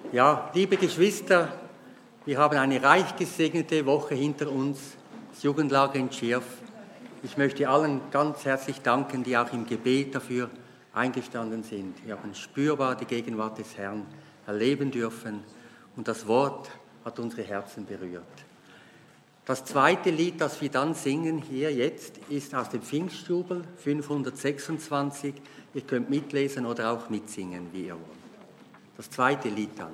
Ja, liebe Geschwister, wir haben eine reich gesegnete Woche hinter uns, das Jugendlager in Schirf. Ich möchte allen ganz herzlich danken, die auch im Gebet dafür eingestanden sind. Wir haben spürbar die Gegenwart des Herrn erleben dürfen und das Wort hat unsere Herzen berührt. Das zweite Lied, das wir dann singen hier jetzt, ist aus dem Pfingstjubel 526. Ihr könnt mitlesen oder auch mitsingen, wie ihr wollt. Das zweite Lied dann.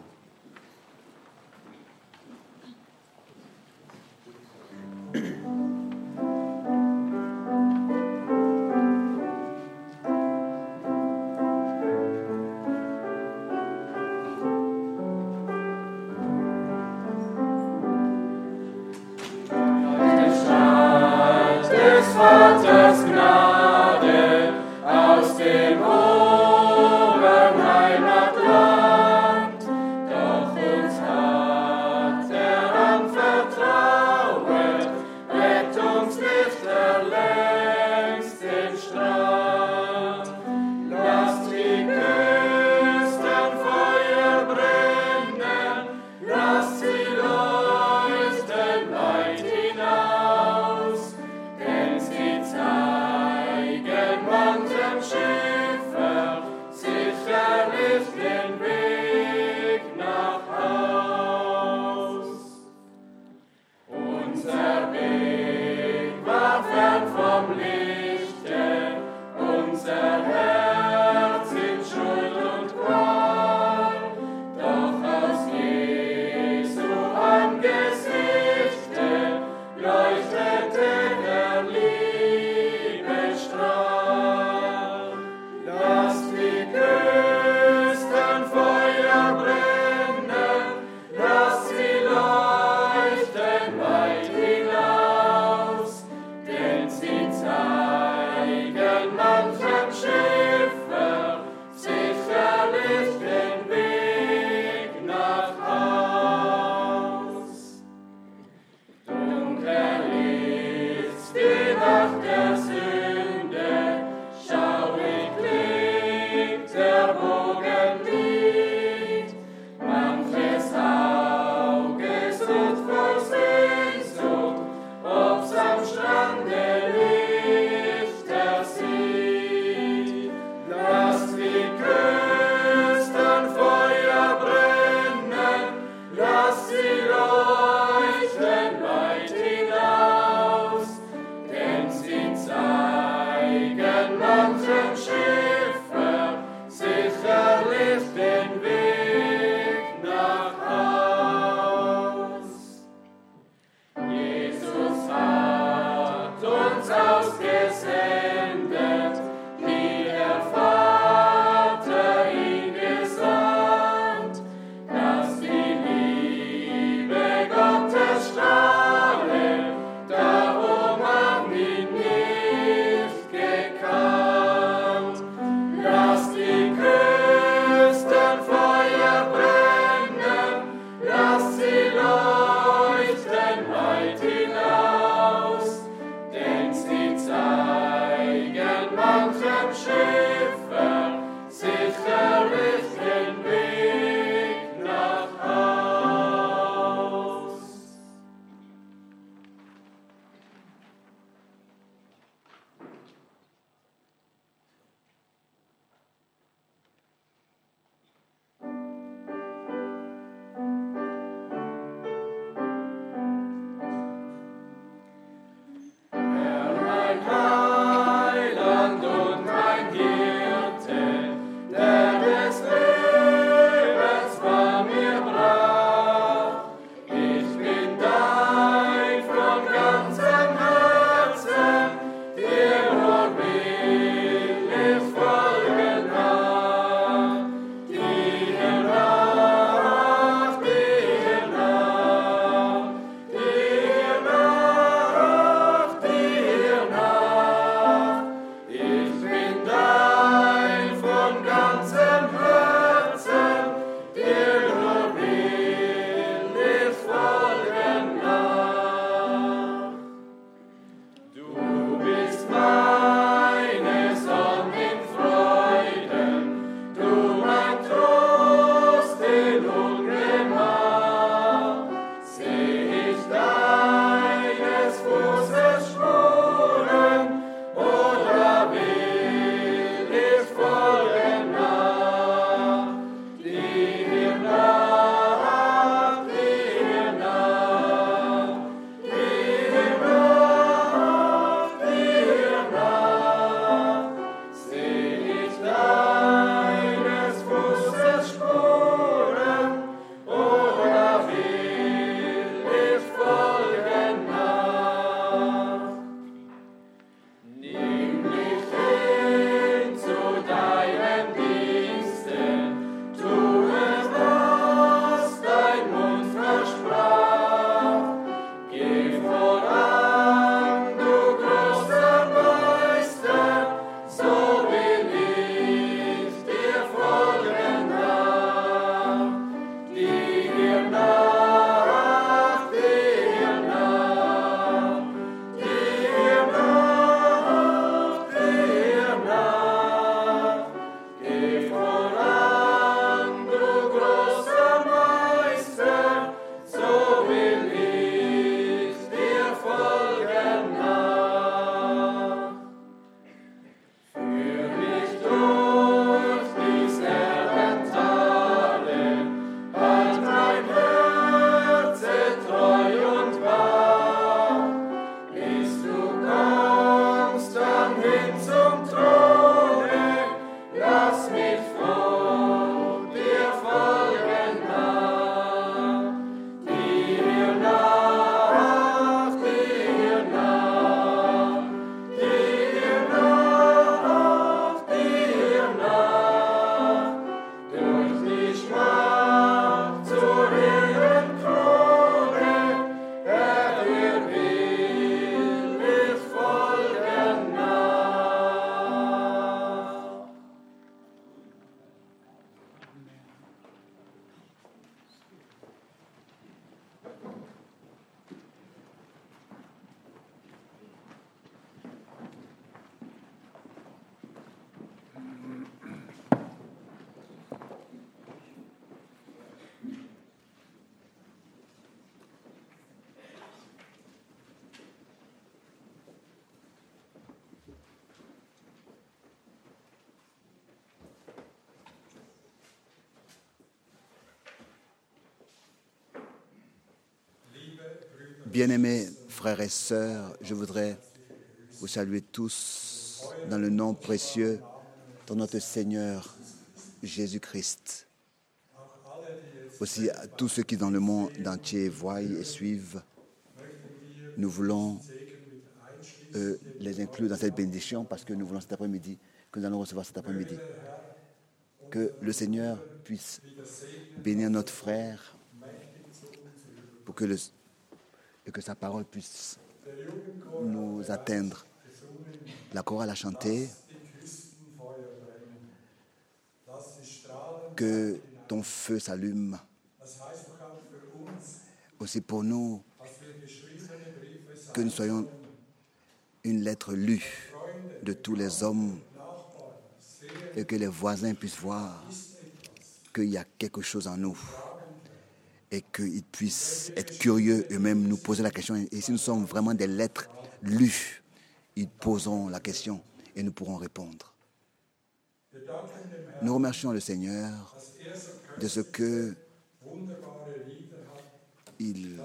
Vaters Gnade aus dem hohen Heimatland, Bien-aimés frères et sœurs, je voudrais vous saluer tous dans le nom précieux de notre Seigneur Jésus-Christ. Aussi à tous ceux qui dans le monde entier voient et suivent, nous voulons les inclure dans cette bénédiction parce que nous voulons cet après-midi, que nous allons recevoir cet après-midi. Que le Seigneur puisse bénir notre frère pour que sa parole puisse nous atteindre. La chorale a chanté que ton feu s'allume. Aussi pour nous, que nous soyons une lettre lue de tous les hommes et que les voisins puissent voir qu'il y a quelque chose en nous et qu'ils puissent être curieux eux-mêmes, nous poser la question. Et si nous sommes vraiment des lettres lues, ils poseront la question et nous pourrons répondre. Nous remercions le Seigneur de ce que il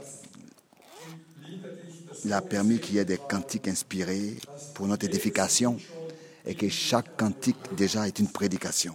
a permis qu'il y ait des cantiques inspirés pour notre édification et que chaque cantique déjà est une prédication.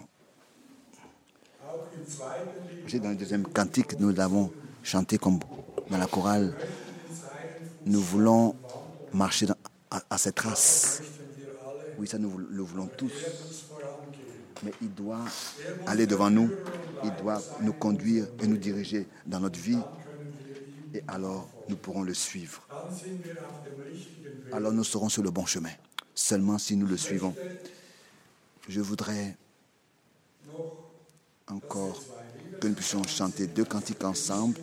Dans le deuxième cantique, nous l'avons chanté comme dans la chorale. Nous voulons marcher à ses traces. Oui, ça nous le voulons tous. Mais il doit aller devant nous. Il doit nous conduire et nous diriger dans notre vie. Et alors, nous pourrons le suivre. Alors, nous serons sur le bon chemin. Seulement si nous le suivons. Je voudrais encore que nous puissions chanter 2 cantiques ensemble.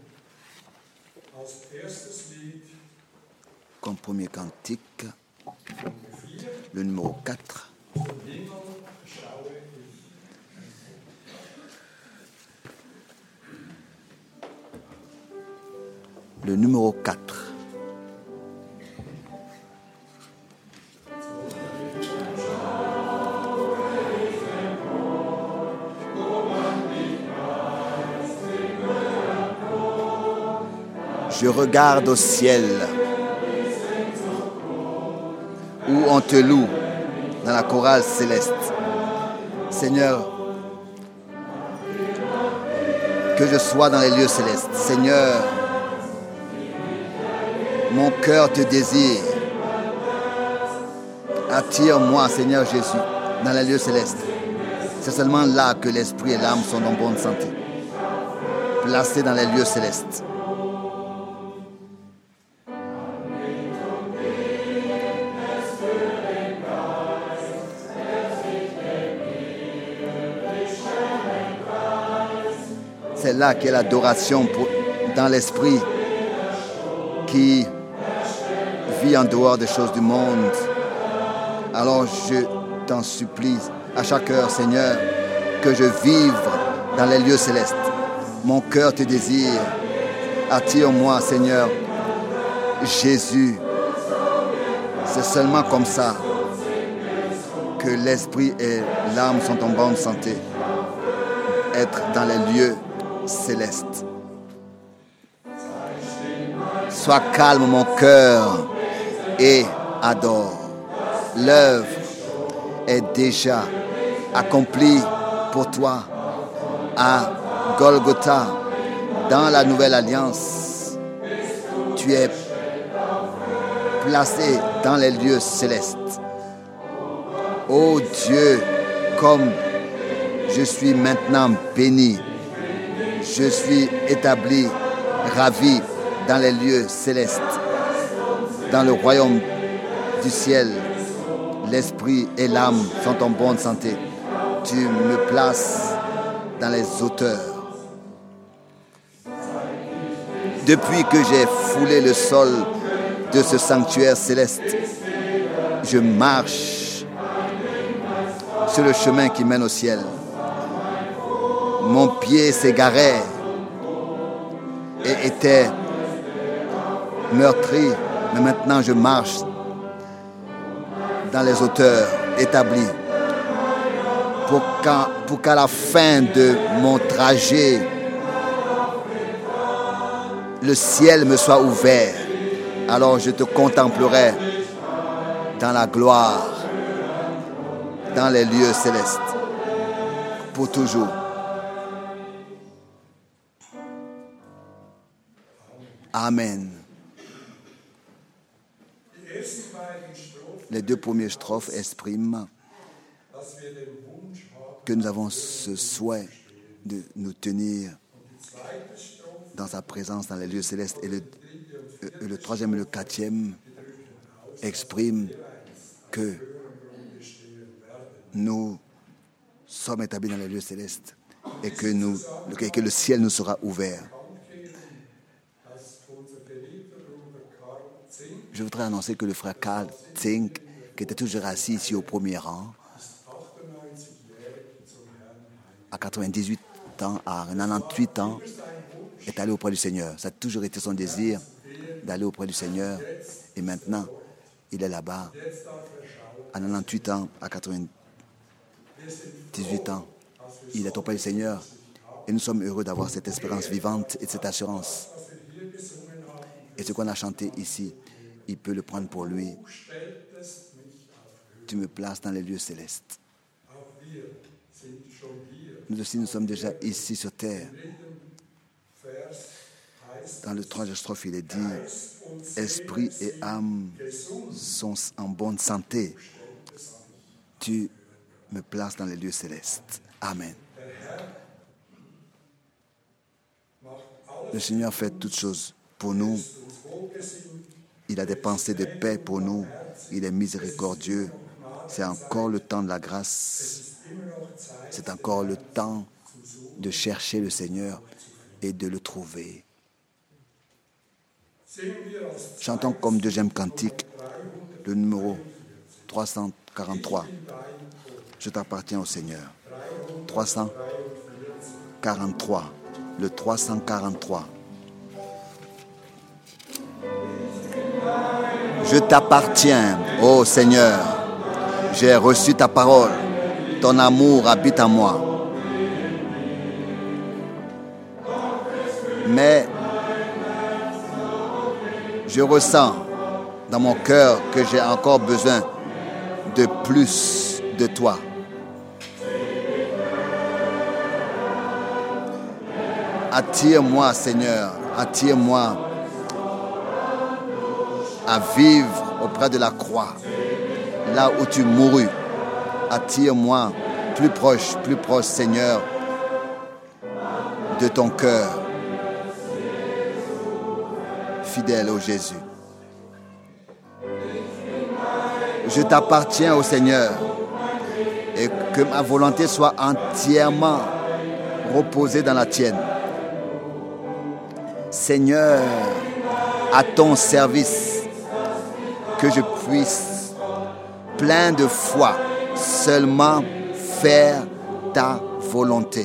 Comme premier cantique, le numéro 4. Le numéro 4. Je regarde au ciel où on te loue dans la chorale céleste. Seigneur, que je sois dans les lieux célestes. Seigneur, mon cœur te désire. Attire-moi, Seigneur Jésus, dans les lieux célestes. C'est seulement là que l'esprit et l'âme sont en bonne santé. Placés dans les lieux célestes. C'est là qu'est l'adoration dans l'esprit qui vit en dehors des choses du monde. Alors je t'en supplie à chaque heure, Seigneur, que je vive dans les lieux célestes. Mon cœur te désire. Attire-moi, Seigneur Jésus. C'est seulement comme ça que l'esprit et l'âme sont en bonne santé. Être dans les lieux célestes. Sois calme mon cœur et adore. L'œuvre est déjà accomplie pour toi à Golgotha dans la nouvelle alliance. Tu es placé dans les lieux célestes. Ô Dieu, comme je suis maintenant béni, je suis établi, ravi dans les lieux célestes, dans le royaume du ciel. L'esprit et l'âme sont en bonne santé. Tu me places dans les hauteurs. Depuis que j'ai foulé le sol de ce sanctuaire céleste, je marche sur le chemin qui mène au ciel. Mon pied s'égarait et était meurtri, mais maintenant je marche dans les hauteurs établies pour qu'à la fin de mon trajet, le ciel me soit ouvert alors je te contemplerai dans la gloire, dans les lieux célestes, pour toujours. Amen. Les deux premières strophes expriment que nous avons ce souhait de nous tenir dans sa présence dans les lieux célestes. Et le troisième et le quatrième expriment que nous sommes établis dans les lieux célestes et que le ciel nous sera ouvert. Je voudrais annoncer que le frère Karl Zink, qui était toujours assis ici au premier rang, à 98 ans, à 98 ans, est allé auprès du Seigneur. Ça a toujours été son désir d'aller auprès du Seigneur. Et maintenant, il est là-bas, à 98 ans, à 98 ans. Il est auprès du Seigneur. Et nous sommes heureux d'avoir cette espérance vivante et cette assurance. Et ce qu'on a chanté ici, il peut le prendre pour lui. Tu me places dans les lieux célestes. Nous aussi, nous sommes déjà ici sur terre. Dans le troisième strophe, il est dit « Esprit et âme sont en bonne santé. Tu me places dans les lieux célestes. » Amen. Le Seigneur fait toutes choses pour nous. Il a des pensées de paix pour nous. Il est miséricordieux. C'est encore le temps de la grâce. C'est encore le temps de chercher le Seigneur et de le trouver. Chantons comme deuxième cantique le numéro 343. Je t'appartiens au Seigneur. 343. Le 343. Je t'appartiens, ô Seigneur. J'ai reçu ta parole. Ton amour habite en moi. Mais je ressens dans mon cœur que j'ai encore besoin de plus de toi. Attire-moi, Seigneur, attire-moi à vivre auprès de la croix, là où tu mourus. Attire-moi plus proche, Seigneur, de ton cœur. Fidèle au Jésus. Je t'appartiens au Seigneur et que ma volonté soit entièrement reposée dans la tienne. Seigneur, à ton service, que je puisse, plein de foi, seulement faire ta volonté.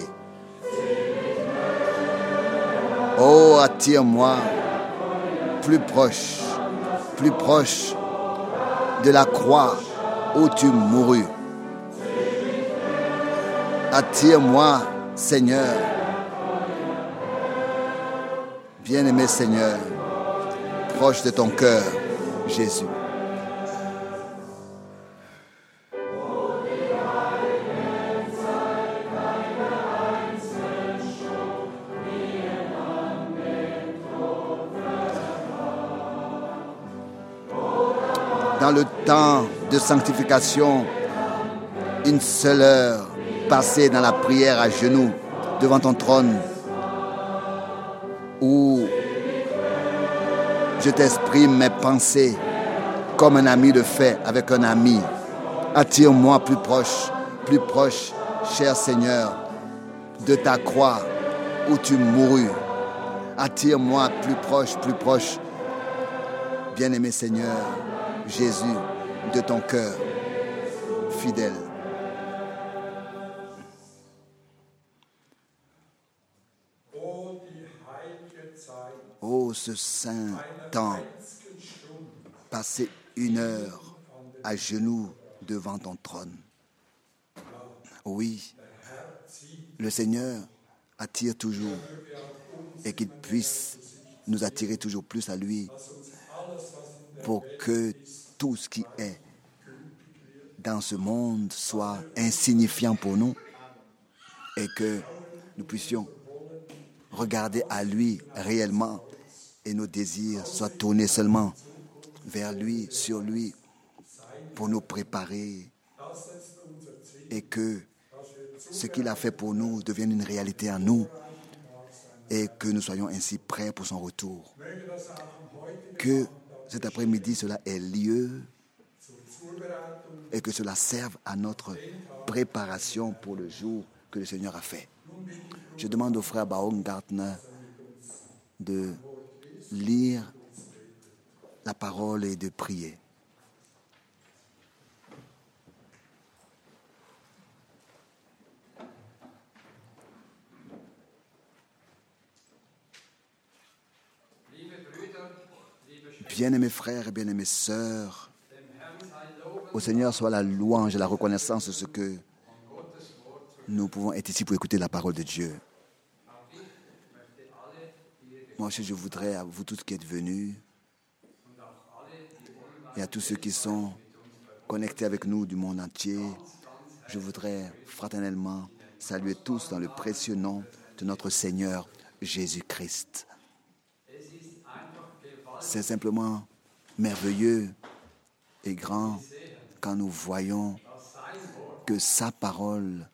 Oh, attire-moi plus proche de la croix où tu mourus. Attire-moi, Seigneur, bien-aimé Seigneur, proche de ton cœur, Jésus. Dans le temps de sanctification, une seule heure passée dans la prière à genoux devant ton trône, où je t'exprime mes pensées comme un ami le fait avec un ami. Attire-moi plus proche, cher Seigneur, de ta croix où tu mourus. Attire-moi plus proche, bien-aimé Seigneur, Jésus, de ton cœur fidèle. Oh, ce saint temps, passer une heure à genoux devant ton trône. Oui, le Seigneur attire toujours et qu'il puisse nous attirer toujours plus à lui pour que tout ce qui est dans ce monde soit insignifiant pour nous et que nous puissions regarder à lui réellement et nos désirs soient tournés seulement vers lui, sur lui, pour nous préparer et que ce qu'il a fait pour nous devienne une réalité en nous et que nous soyons ainsi prêts pour son retour. Que cet après-midi, cela ait lieu et que cela serve à notre préparation pour le jour que le Seigneur a fait. Je demande au frère Baumgartner de lire la parole et de prier. Bien-aimés frères et bien-aimées sœurs, au Seigneur soit la louange et la reconnaissance de ce que nous pouvons être ici pour écouter la parole de Dieu. Moi aussi, je voudrais à vous tous qui êtes venus et à tous ceux qui sont connectés avec nous du monde entier, je voudrais fraternellement saluer tous dans le précieux nom de notre Seigneur Jésus-Christ. C'est simplement merveilleux et grand quand nous voyons que sa parole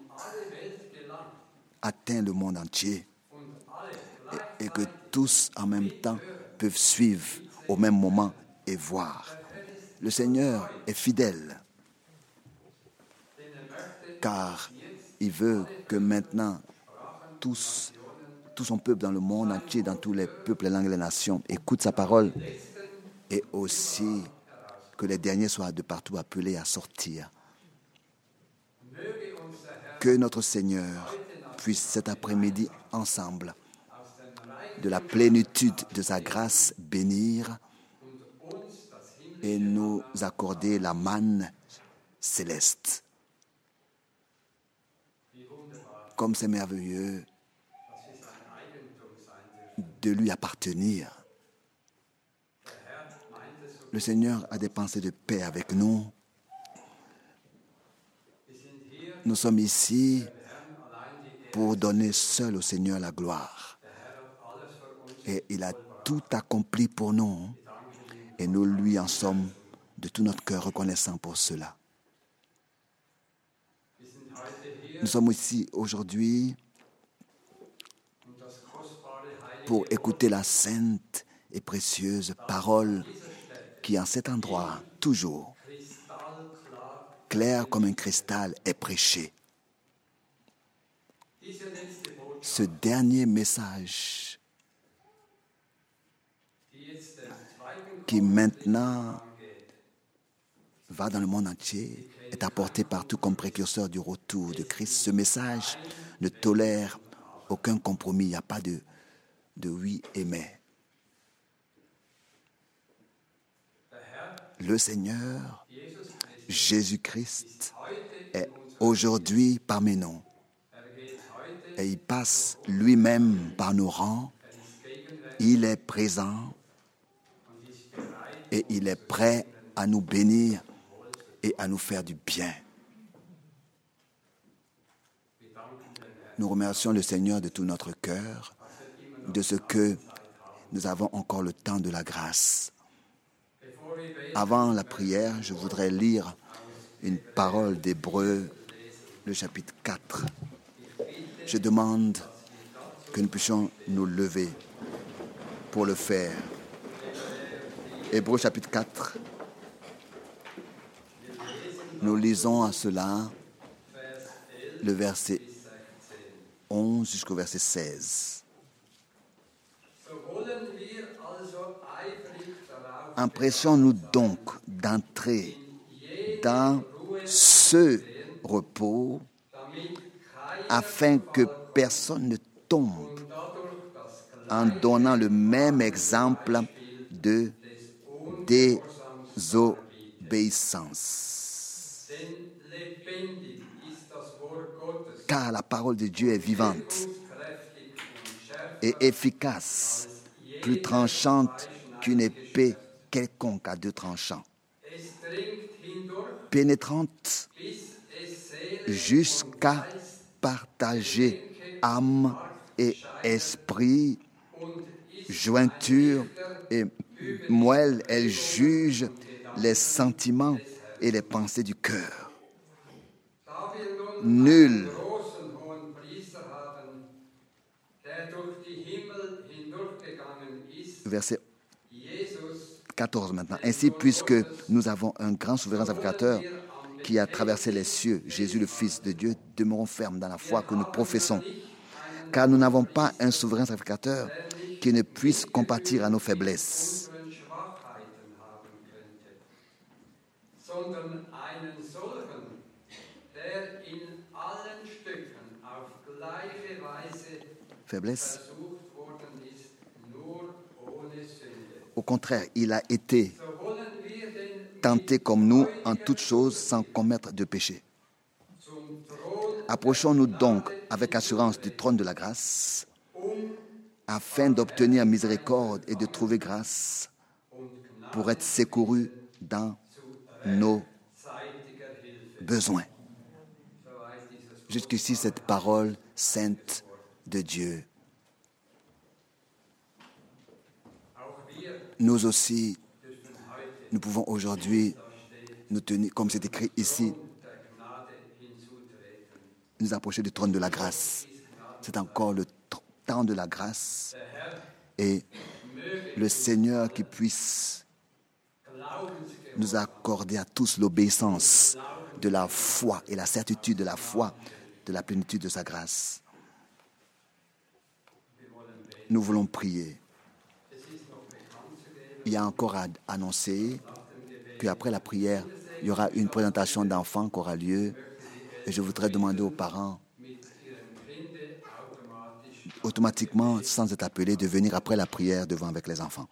atteint le monde entier et que tous en même temps peuvent suivre au même moment et voir. Le Seigneur est fidèle car il veut que maintenant tout son peuple dans le monde entier, dans tous les peuples, les langues et les nations, écoute sa parole et aussi que les derniers soient de partout appelés à sortir. Que notre Seigneur puisse cet après-midi ensemble, de la plénitude de sa grâce, bénir et nous accorder la manne céleste. Comme c'est merveilleux de lui appartenir. Le Seigneur a des pensées de paix avec nous. Nous sommes ici pour donner seul au Seigneur la gloire. Et il a tout accompli pour nous. Et nous lui en sommes de tout notre cœur reconnaissants pour cela. Nous sommes ici aujourd'hui pour écouter la sainte et précieuse parole qui, en cet endroit, toujours, clair comme un cristal, est prêchée. Ce dernier message qui maintenant va dans le monde entier est apporté partout comme précurseur du retour de Christ. Ce message ne tolère aucun compromis. Il n'y a pas de oui et mais. Le Seigneur, Jésus-Christ, est aujourd'hui parmi nous. Et il passe lui-même par nos rangs. Il est présent et il est prêt à nous bénir et à nous faire du bien. Nous remercions le Seigneur de tout notre cœur, de ce que nous avons encore le temps de la grâce. Avant la prière, je voudrais lire une parole d'Hébreux, le chapitre 4. Je demande que nous puissions nous lever pour le faire. Hébreux chapitre 4. Nous lisons à cela le verset 11 jusqu'au verset 16. Empressons-nous donc d'entrer dans ce repos afin que personne ne tombe en donnant le même exemple de désobéissance. Car la parole de Dieu est vivante et efficace, plus tranchante qu'une épée quelconque à deux tranchants, Es dringt hindurch, pénétrante bis es Seele jusqu'à partager âme et esprit, und ist jointure et moelle. Elle juge les sentiments et les pensées du cœur. Da wir nun Nul einen großen hohen Priester haben, der durch die Himmel hindurchgegangen ist, verset Jesus, 14 maintenant. Ainsi, puisque nous avons un grand souverain sacrificateur qui a traversé les cieux, Jésus le Fils de Dieu, demeurons fermes dans la foi que nous professons. Car nous n'avons pas un souverain sacrificateur qui ne puisse compatir à nos faiblesses, unseren Schwachheiten haben könnte, sondern einen solchen, der in allen Stücken auf gleiche Weise faiblesses. versucht worden ist, nur ohne Sünde. Au contraire, il a été So wollen wir denn tenté comme nous en toutes choses sans commettre de péché. zum Thron Approchons-nous donc avec assurance du trône de la grâce, afin d'obtenir miséricorde et de trouver grâce pour être secourus dans nos zeitiger Hilfe. besoins. Soweit dieses Jusqu'ici, cette parole sainte de Dieu. auch wir Nous aussi, dürfen heute nous pouvons aujourd'hui nous tenir, comme c'est écrit ici, der Gnade hinzutreten. nous approcher du trône de la grâce. C'est encore le temps de la grâce. Et le Seigneur qui puisse nous accorder à tous l'obéissance de la foi et la certitude de la foi, de la plénitude de sa grâce. Nous voulons prier. Il y a encore à annoncer qu'après la prière, il y aura une présentation d'enfants qui aura lieu. Et je voudrais demander aux parents, automatiquement, sans être appelés, de venir après la prière devant avec les enfants.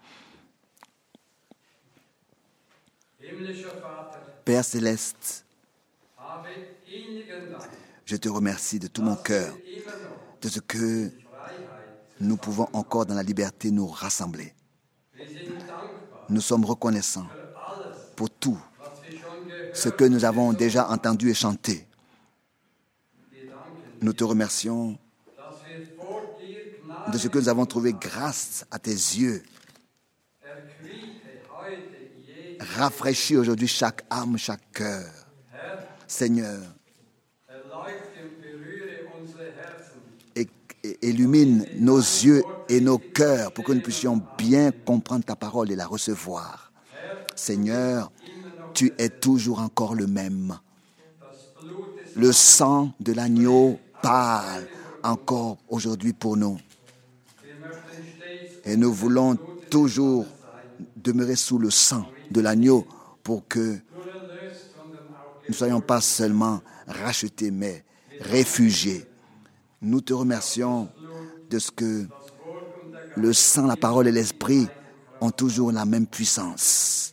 Himmlischer Vater, Père céleste, habe innigen Dank, je te remercie de tout mon cœur, immer noch de ce que nous pouvons encore dans la liberté nous rassembler. wir sind dankbar Nous sommes reconnaissants für alles, pour tout was wir schon gehört ce que nous avons déjà entendu et chanté. Wir danken, Nous te remercions dass wir vor dir Gnade de ce que nous avons trouvé grâce à tes yeux. erquiete heute je. Rafraîchis aujourd'hui chaque âme, chaque cœur. Herr, Seigneur, erleuchte und berühre unsere Herzen, illumine nos yeux et nos cœurs pour que nous puissions bien comprendre ta parole et la recevoir. Seigneur, tu es toujours encore le même. das Blut des Le sang de l'agneau parle encore aujourd'hui pour nous. wir möchten stets Et nous voulons toujours demeurer sous le sang de l'agneau pour que nur erlöst, sondern auch nous ne soyons pas seulement rachetés, mais réfugiés. Nous te remercions de ce que le sang, la parole et l'esprit ont toujours la même puissance.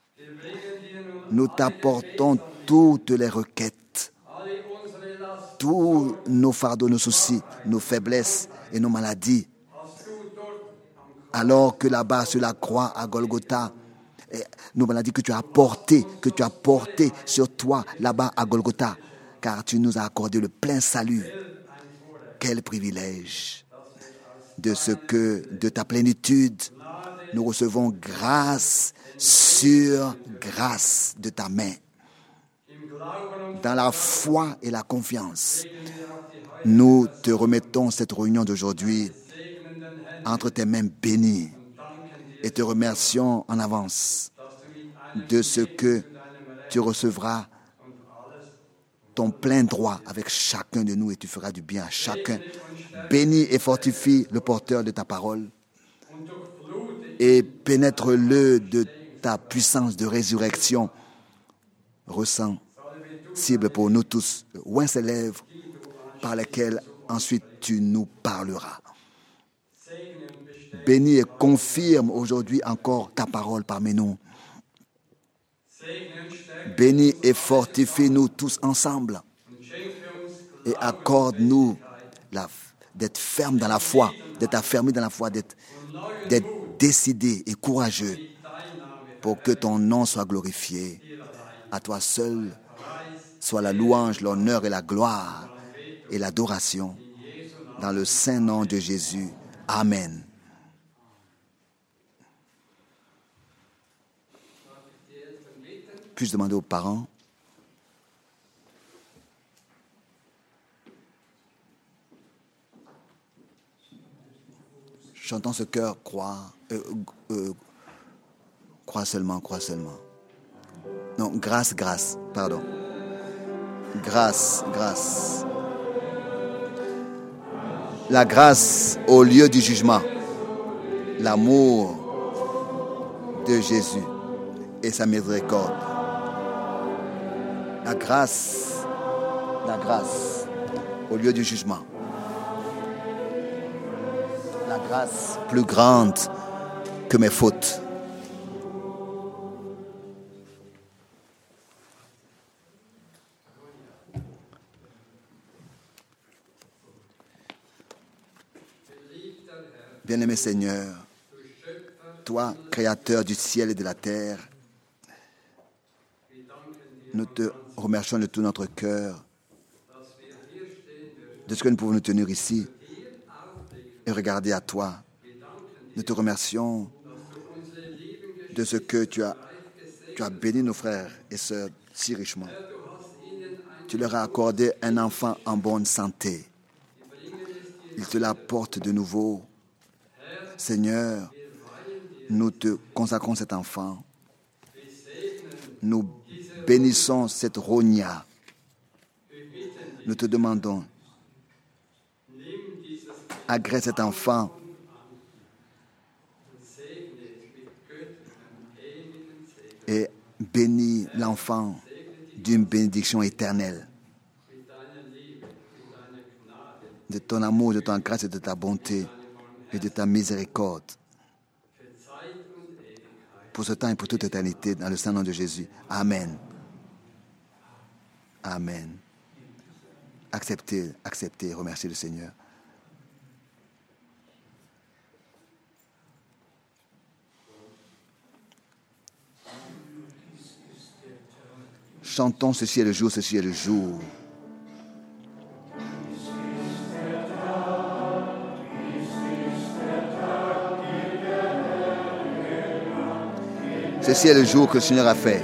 Nous t'apportons toutes les requêtes, alle unsere Last, tous nos fardeaux, nos soucis, nos faiblesses et nos maladies. hast du dort am Alors que là-bas, sur la croix à Golgotha, nos maladies que tu as portées sur toi là-bas à Golgotha, car tu nous as accordé le plein salut. Quel privilège de ce que, de ta plénitude, nous recevons grâce sur grâce de ta main. im Glauben und Dans la foi et la confiance, nous te remettons cette réunion d'aujourd'hui segnenden Händen entre tes mains bénies danken dir, et te remercions en avance dass du mit einem de ce que tu recevras ton plein droit avec chacun de nous et tu feras du bien à chacun. Bénis et fortifie le porteur de ta parole und durchflute et pénètre-le de ta puissance de résurrection. Ressens cible pour nous tous, oint ses lèvres par lesquelles ensuite tu nous parleras. segne und bestätige, Bénis et confirme aujourd'hui encore ta parole parmi nous. segne und stärke Bénis et fortifie-nous tous ensemble und schenke uns et accorde-nous d'être fermes dans la foi, d'être affermis dans la foi, d'être décidés et courageux Teilnahme pour que ton nom soit glorifié. À toi seul soit la louange, l'honneur et la gloire et l'adoration. Dans le saint nom de Jésus. Amen. Puis-je demander aux parents? Chantons ce cœur, crois seulement. Non, grâce, pardon. Grâce. La grâce au lieu du jugement. L'amour de Jésus et sa miséricorde. La grâce au lieu du jugement. La grâce plus grande que mes fautes. Bien-aimé Seigneur, toi, créateur du ciel et de la terre, nous te remercions de tout notre cœur de ce que nous pouvons nous tenir ici et regarder à toi. Nous te remercions de ce que tu as béni nos frères et sœurs si richement. Tu leur as accordé un enfant en bonne santé. Ils te l'apportent de nouveau. Seigneur, nous te consacrons cet enfant. Nous bénissons cette rogna. Nous te demandons, agrée cet enfant et bénis l'enfant d'une bénédiction éternelle. De ton amour, de ta grâce et de ta bonté et de ta miséricorde. Pour ce temps et pour toute éternité, dans le saint nom de Jésus. Amen. Amen. Acceptez, remerciez le Seigneur. Chantons, ceci est le jour, ceci est le jour. Ceci est le jour que le Seigneur a fait.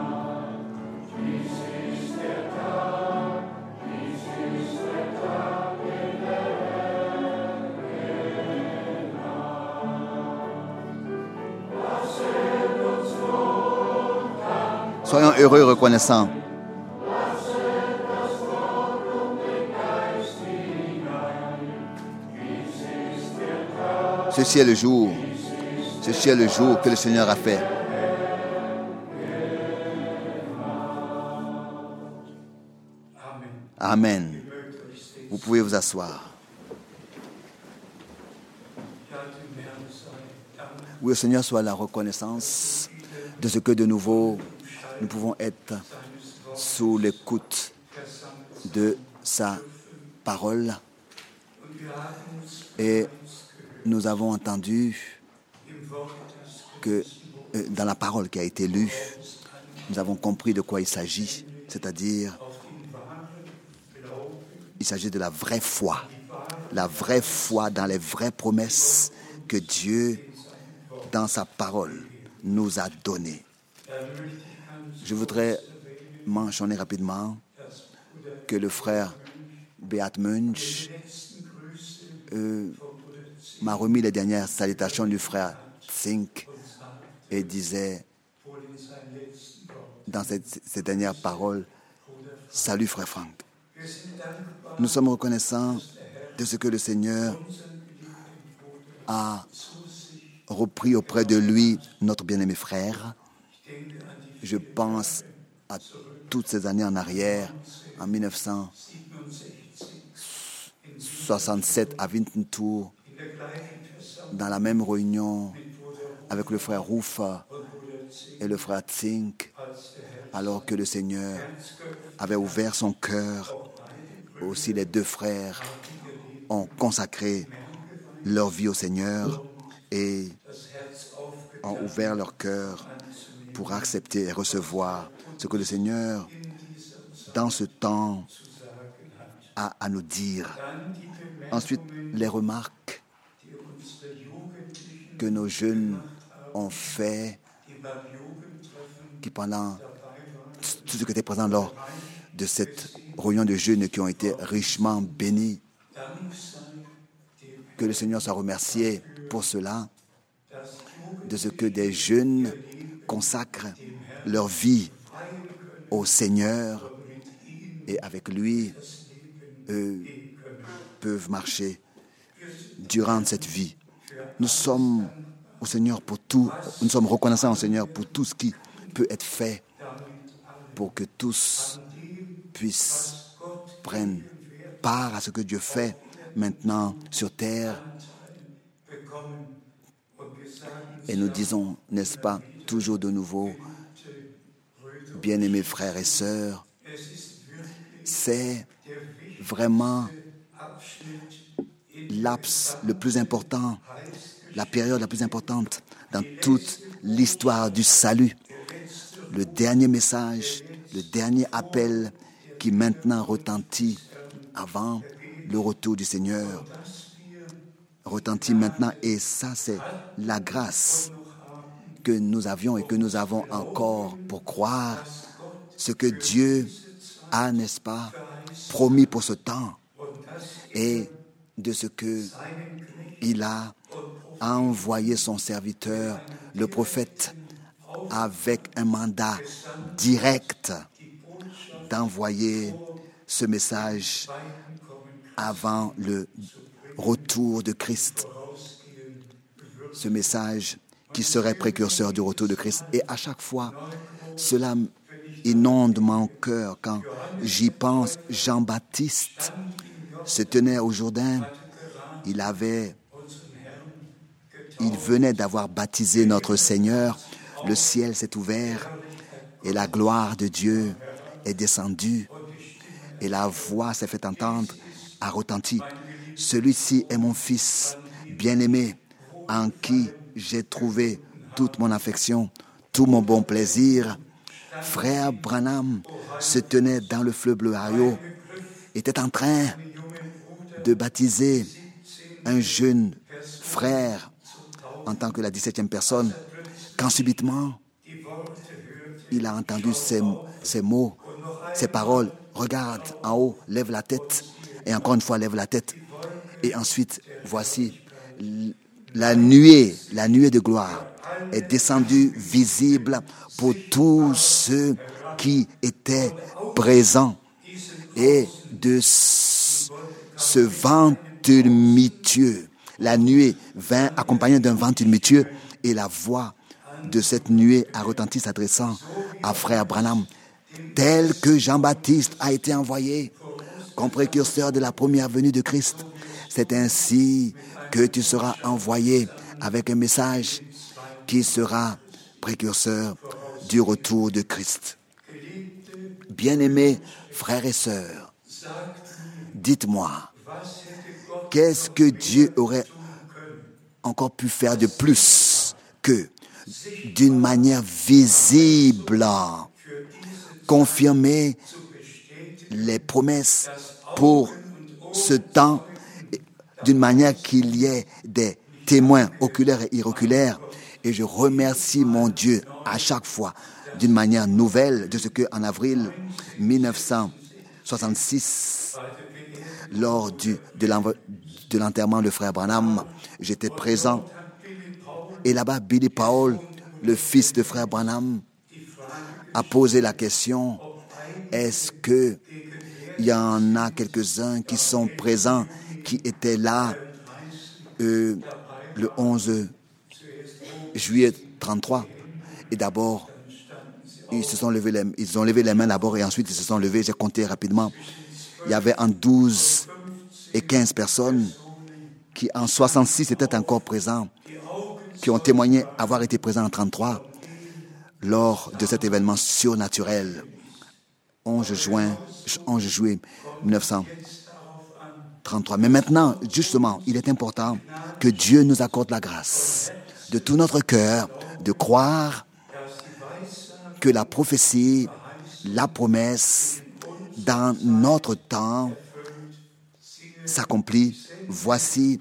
Soyons heureux et reconnaissants. Ceci est le jour que le Seigneur a fait. Amen. Vous pouvez vous asseoir. Oui, au Seigneur soit la reconnaissance de ce que de nouveau nous pouvons être sous l'écoute de sa parole. Et nous avons entendu que dans la parole qui a été lue, nous avons compris de quoi il s'agit, c'est-à-dire il s'agit de la vraie foi dans les vraies promesses que Dieu, dans sa parole, nous a données. Je voudrais mentionner rapidement que le frère Beat Munch m'a remis les dernières salutations du frère Zink et disait dans ces dernières paroles, « Salut frère Franck ». Nous sommes reconnaissants de ce que le Seigneur a repris auprès de lui notre bien-aimé frère. Je pense à toutes ces années en arrière, en 1967 à Winterthur, dans la même réunion avec le frère Rufa et le frère Zink, alors que le Seigneur avait ouvert son cœur. Aussi les deux frères ont consacré leur vie au Seigneur et ont ouvert leur cœur pour accepter et recevoir ce que le Seigneur, dans ce temps, a à nous dire. Ensuite, les remarques que nos jeunes ont fait, qui pendant tout ce qui était présent lors de cette réunion de jeunes qui ont été richement bénis, que le Seigneur soit remercié pour cela, de ce que des jeunes consacrent leur vie au Seigneur et avec lui, eux peuvent marcher durant cette vie. Nous sommes au Seigneur pour tout, nous sommes reconnaissants au Seigneur pour tout ce qui peut être fait pour que tous puissent prendre part à ce que Dieu fait maintenant sur terre. Et nous disons, n'est-ce pas, toujours de nouveau, bien-aimés frères et sœurs, c'est vraiment l'axe le plus important, la période la plus importante dans toute l'histoire du salut. Le dernier message, le dernier appel qui maintenant retentit avant le retour du Seigneur, retentit maintenant, et ça c'est la grâce que nous avions et que nous avons encore pour croire ce que Dieu a, n'est-ce pas, promis pour ce temps et de ce que il a envoyé son serviteur, le prophète, avec un mandat direct d'envoyer ce message avant le retour de Christ. Ce message qui serait précurseur du retour de Christ. Et à chaque fois, cela inonde mon cœur quand j'y pense. Jean-Baptiste se tenait au Jourdain. Il venait d'avoir baptisé notre Seigneur. Le ciel s'est ouvert et la gloire de Dieu est descendue. Et la voix s'est fait entendre, a retenti. Celui-ci est mon fils bien-aimé, en qui j'ai trouvé toute mon affection, tout mon bon plaisir. Frère Branham se tenait dans le fleuve Bleu Ohio, était en train de baptiser un jeune frère en tant que la 17e personne, quand subitement, il a entendu ces mots, ces paroles. Regarde en haut, lève la tête, et encore une fois, lève la tête. Et ensuite, voici, la nuée de gloire est descendue visible pour tous ceux qui étaient présents. Et de ce vent tumultueux, la nuée vint accompagnée d'un vent tumultueux, et la voix de cette nuée a retenti s'adressant à frère Branham, tel que Jean-Baptiste a été envoyé comme précurseur de la première venue de Christ. C'est ainsi que tu seras envoyé avec un message qui sera précurseur du retour de Christ. Bien-aimés frères et sœurs, dites-moi, qu'est-ce que Dieu aurait encore pu faire de plus que, d'une manière visible, confirmer les promesses pour ce temps, d'une manière qu'il y ait des témoins oculaires et iroculaires. Et je remercie mon Dieu à chaque fois d'une manière nouvelle de ce qu'en avril 1966, lors de l'enterrement de frère Branham, j'étais présent. Et là-bas, Billy Powell, le fils de frère Branham, a posé la question, est-ce qu'il y en a quelques-uns qui sont présents, qui étaient là le 11 juillet 33. Et d'abord, ils ont levé les mains d'abord et ensuite ils se sont levés. J'ai compté rapidement. Il y avait en 12 et 15 personnes qui en 66 étaient encore présents, qui ont témoigné avoir été présents en 33 lors de cet événement surnaturel. 11 juillet 1933. Mais maintenant, justement, il est important que Dieu nous accorde la grâce de tout notre cœur, de croire que la prophétie, la promesse, dans notre temps, s'accomplit. Voici,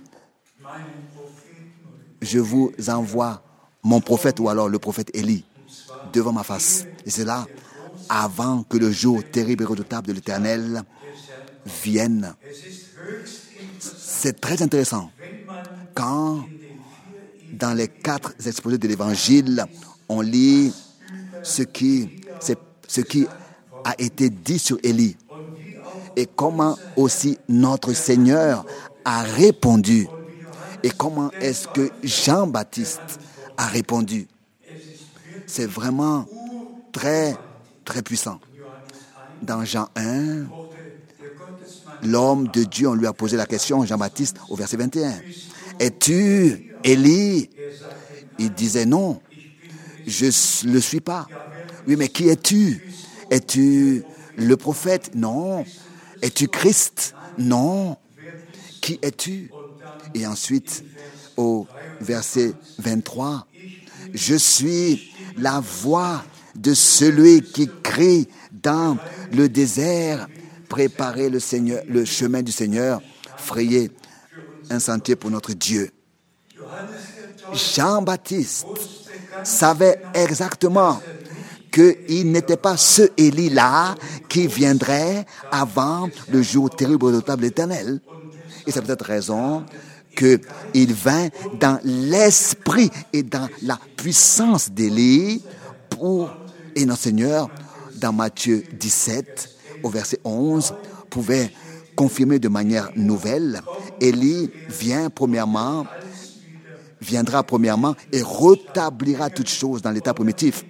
je vous envoie mon prophète, ou alors le prophète Élie, devant ma face. Et c'est là, avant que le jour terrible et redoutable de l'Éternel vienne. C'est très intéressant. Quand, dans les 4 exposés de l'Évangile, on lit ce qui a été dit sur Élie et comment aussi notre Seigneur a répondu et comment est-ce que Jean-Baptiste a répondu. C'est vraiment très, très puissant. Dans Jean 1, l'homme de Dieu, on lui a posé la question, Jean-Baptiste, au verset 21. « Es-tu Élie ?» Il disait non, je ne le suis pas. Oui, mais qui es-tu? Es-tu le prophète? Non. Es-tu Christ? Non. Qui es-tu? Et ensuite, au verset 23, « Je suis la voix de celui qui crie dans le désert, préparez le chemin du Seigneur, frayez un sentier pour notre Dieu. » Jean-Baptiste savait exactement qu'il n'était pas ce Élie-là qui viendrait avant le jour terrible et redoutable de l'Éternel. Et c'est peut-être raison qu'il vint dans l'esprit et dans la puissance d'Élie et notre Seigneur, dans Matthieu 17, au verset 11, pouvait confirmer de manière nouvelle. Élie viendra premièrement et rétablira toutes choses dans l'état primitif.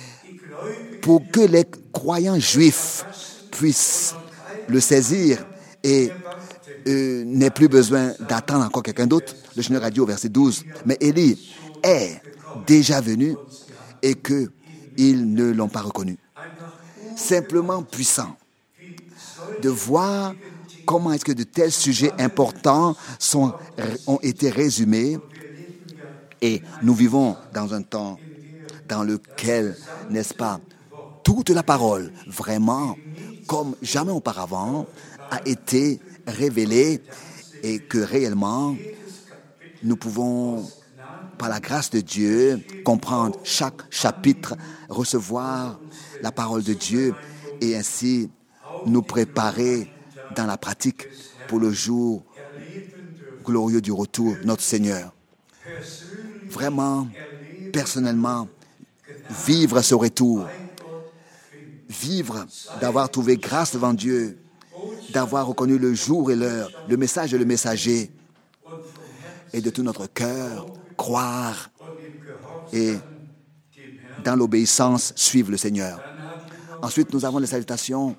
Pour que les croyants juifs puissent le saisir et n'aient plus besoin d'attendre encore quelqu'un d'autre, le Seigneur a dit au verset 12, mais Élie est déjà venu et qu'ils ne l'ont pas reconnu. Simplement puissant de voir comment est-ce que de tels sujets importants ont été résumés. Et nous vivons dans un temps dans lequel, n'est-ce pas, toute la parole, vraiment, comme jamais auparavant, a été révélée et que réellement, nous pouvons, par la grâce de Dieu, comprendre chaque chapitre, recevoir la parole de Dieu et ainsi nous préparer dans la pratique pour le jour glorieux du retour de notre Seigneur. Vraiment, personnellement, vivre ce retour, vivre, d'avoir trouvé grâce devant Dieu, d'avoir reconnu le jour et l'heure, le message et le messager, et de tout notre cœur, croire et dans l'obéissance, suivre le Seigneur. Ensuite, nous avons les salutations.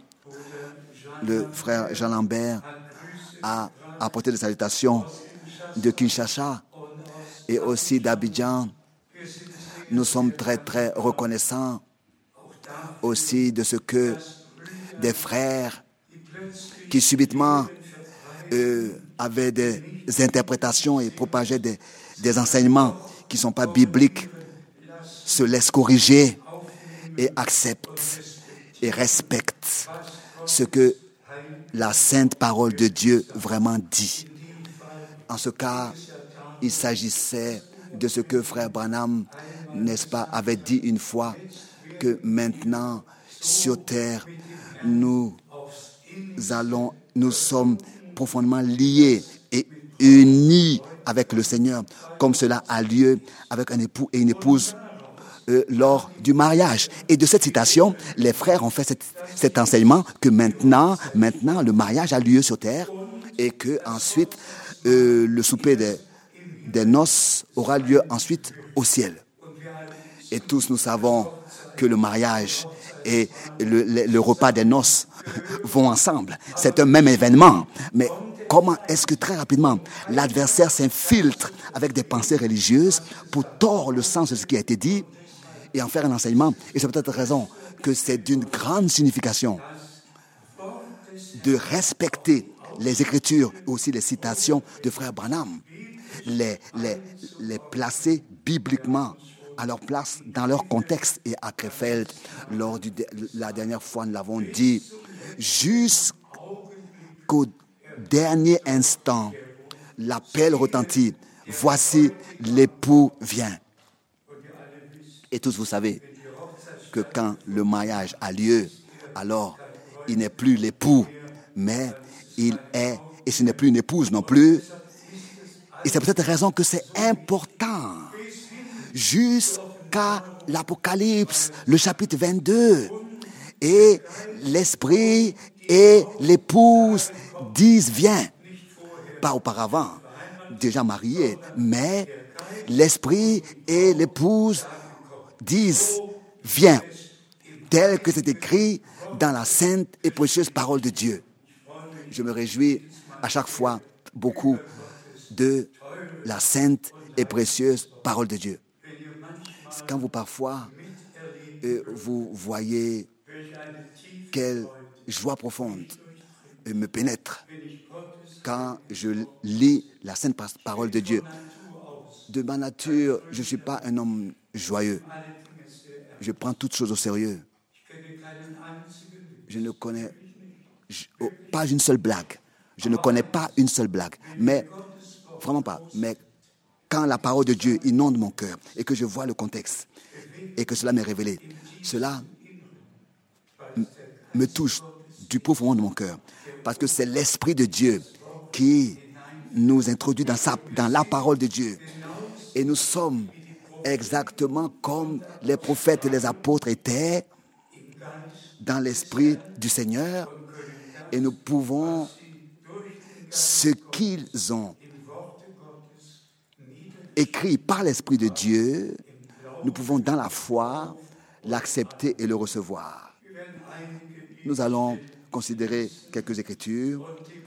Le frère Jean Lambert a apporté des salutations de Kinshasa et aussi d'Abidjan. Nous sommes très, très reconnaissants aussi de ce que des frères qui subitement avaient des interprétations et propageaient des enseignements qui ne sont pas bibliques, se laissent corriger et acceptent et respectent ce que la sainte parole de Dieu vraiment dit. En ce cas, il s'agissait de ce que frère Branham, n'est-ce pas, avait dit une fois, que maintenant, sur terre, nous sommes profondément liés et unis avec le Seigneur, comme cela a lieu avec un époux et une épouse lors du mariage. Et de cette citation, les frères ont fait cet enseignement que maintenant, le mariage a lieu sur terre et que ensuite le souper des noces aura lieu ensuite au ciel. Et tous nous savons que le mariage et le repas des noces vont ensemble. C'est un même événement. Mais comment est-ce que très rapidement l'adversaire s'infiltre avec des pensées religieuses pour tordre le sens de ce qui a été dit et en faire un enseignement? Et c'est peut-être raison que c'est d'une grande signification de respecter les Écritures et aussi les citations de frère Branham. les placer bibliquement à leur place, dans leur contexte. Et à Krefeld, lors de la dernière fois, nous l'avons dit, jusqu'au dernier instant, l'appel retentit. Voici, l'époux vient. Et tous vous savez que quand le mariage a lieu, alors il n'est plus l'époux, mais il est, et ce n'est plus une épouse non plus. Et c'est pour cette raison que c'est important. Jusqu'à l'Apocalypse, le chapitre 22. Et l'esprit et l'épouse disent viens. Pas auparavant, déjà mariés, mais l'esprit et l'épouse disent viens, tel que c'est écrit dans la sainte et précieuse parole de Dieu. Je me réjouis à chaque fois beaucoup de la sainte et précieuse parole de Dieu. C'est quand vous parfois vous voyez quelle joie profonde me pénètre quand je lis la sainte parole de Dieu. De ma nature, je ne suis pas un homme joyeux. Je prends toutes choses au sérieux. Je ne connais pas une seule blague. Je ne connais pas une seule blague. Mais, vraiment pas. Mais quand la parole de Dieu inonde mon cœur et que je vois le contexte et que cela m'est révélé, cela me touche du profond de mon cœur. Parce que c'est l'Esprit de Dieu qui nous introduit dans la parole de Dieu. Et nous sommes exactement comme les prophètes et les apôtres étaient dans l'Esprit du Seigneur. Et nous pouvons, ce qu'ils ont écrit par l'Esprit de Dieu, nous pouvons dans la foi l'accepter et le recevoir. Nous allons considérer quelques écritures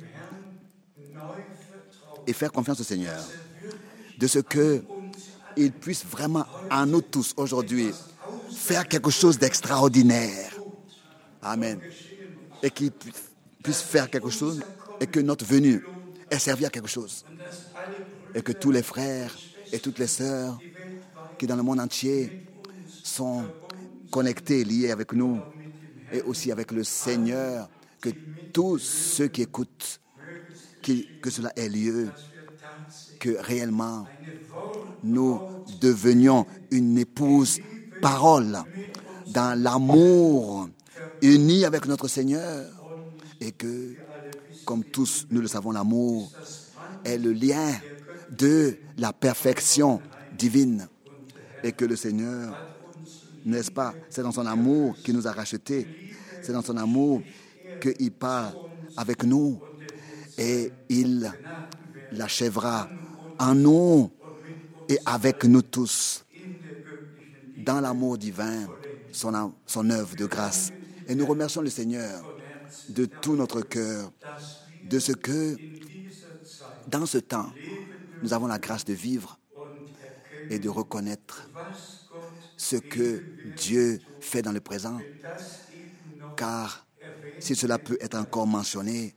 et faire confiance au Seigneur de ce qu'il puisse vraiment en nous tous aujourd'hui faire quelque chose d'extraordinaire. Amen. Et qu'il puisse faire quelque chose et que notre venue ait servi à quelque chose. Et que tous les frères et toutes les sœurs qui dans le monde entier sont connectés, liés avec nous et aussi avec le Seigneur, que tous ceux qui écoutent, que cela ait lieu, que réellement nous devenions une épouse parole dans l'amour, unis avec notre Seigneur, et que, comme tous nous le savons, l'amour est le lien de la perfection divine, et que le Seigneur, n'est-ce pas, c'est dans son amour qu'il nous a rachetés, c'est dans son amour qu'il parle avec nous, et il l'achèvera en nous et avec nous tous, dans l'amour divin, son œuvre de grâce. Et nous remercions le Seigneur de tout notre cœur, de ce que, dans ce temps, nous avons la grâce de vivre et de reconnaître ce que Dieu fait dans le présent, car si cela peut être encore mentionné,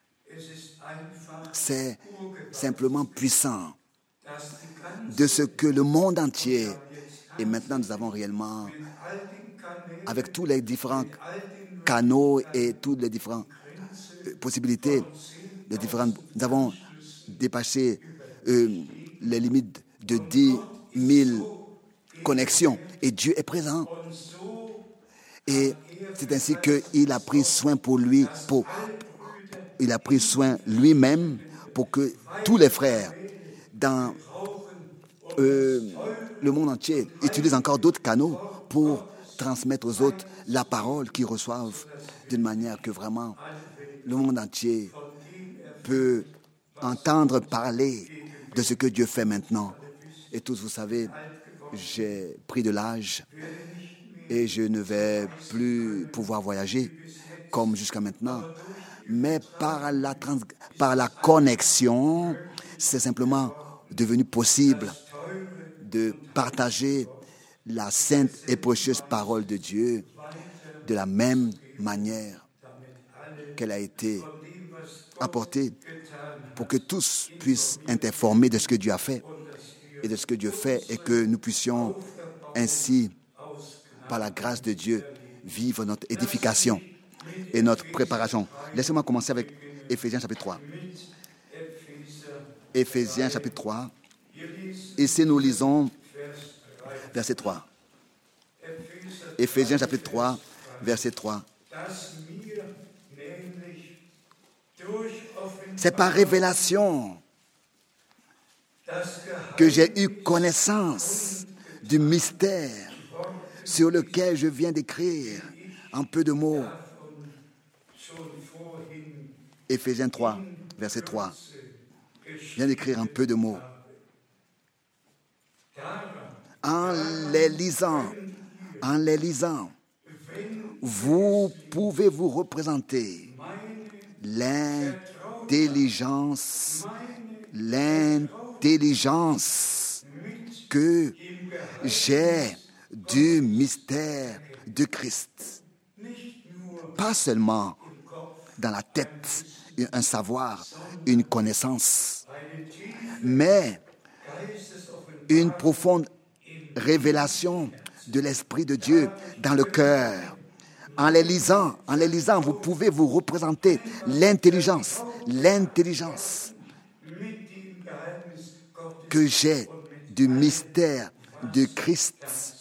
c'est simplement puissant de ce que le monde entier, et maintenant nous avons réellement, avec tous les différents canaux et toutes les différentes possibilités, nous avons dépassé les limites de 10 000 connexions, et Dieu est présent. Et c'est ainsi qu'il a pris soin il a pris soin lui-même pour que tous les frères dans le monde entier utilisent encore d'autres canaux pour transmettre aux autres la parole qu'ils reçoivent d'une manière que vraiment le monde entier peut entendre parler de ce que Dieu fait maintenant. Et tous, vous savez, j'ai pris de l'âge et je ne vais plus pouvoir voyager comme jusqu'à maintenant. Mais par la connexion, c'est simplement devenu possible de partager la sainte et précieuse parole de Dieu de la même manière qu'elle a été apporté pour que tous puissent être informés de ce que Dieu a fait et de ce que Dieu fait et que nous puissions ainsi, par la grâce de Dieu, vivre notre édification et notre préparation. Laissez-moi commencer avec Éphésiens chapitre 3. Éphésiens chapitre 3. Ici, nous lisons verset 3. Éphésiens chapitre 3, verset 3. C'est par révélation que j'ai eu connaissance du mystère sur lequel je viens d'écrire en peu de mots. Éphésiens 3, verset 3. Je viens d'écrire en peu de mots. En les lisant, vous pouvez vous représenter l'intelligence que j'ai du mystère de Christ. Pas seulement dans la tête, un savoir, une connaissance, mais une profonde révélation de l'Esprit de Dieu dans le cœur. En les lisant, vous pouvez vous représenter l'intelligence que j'ai du mystère de Christ.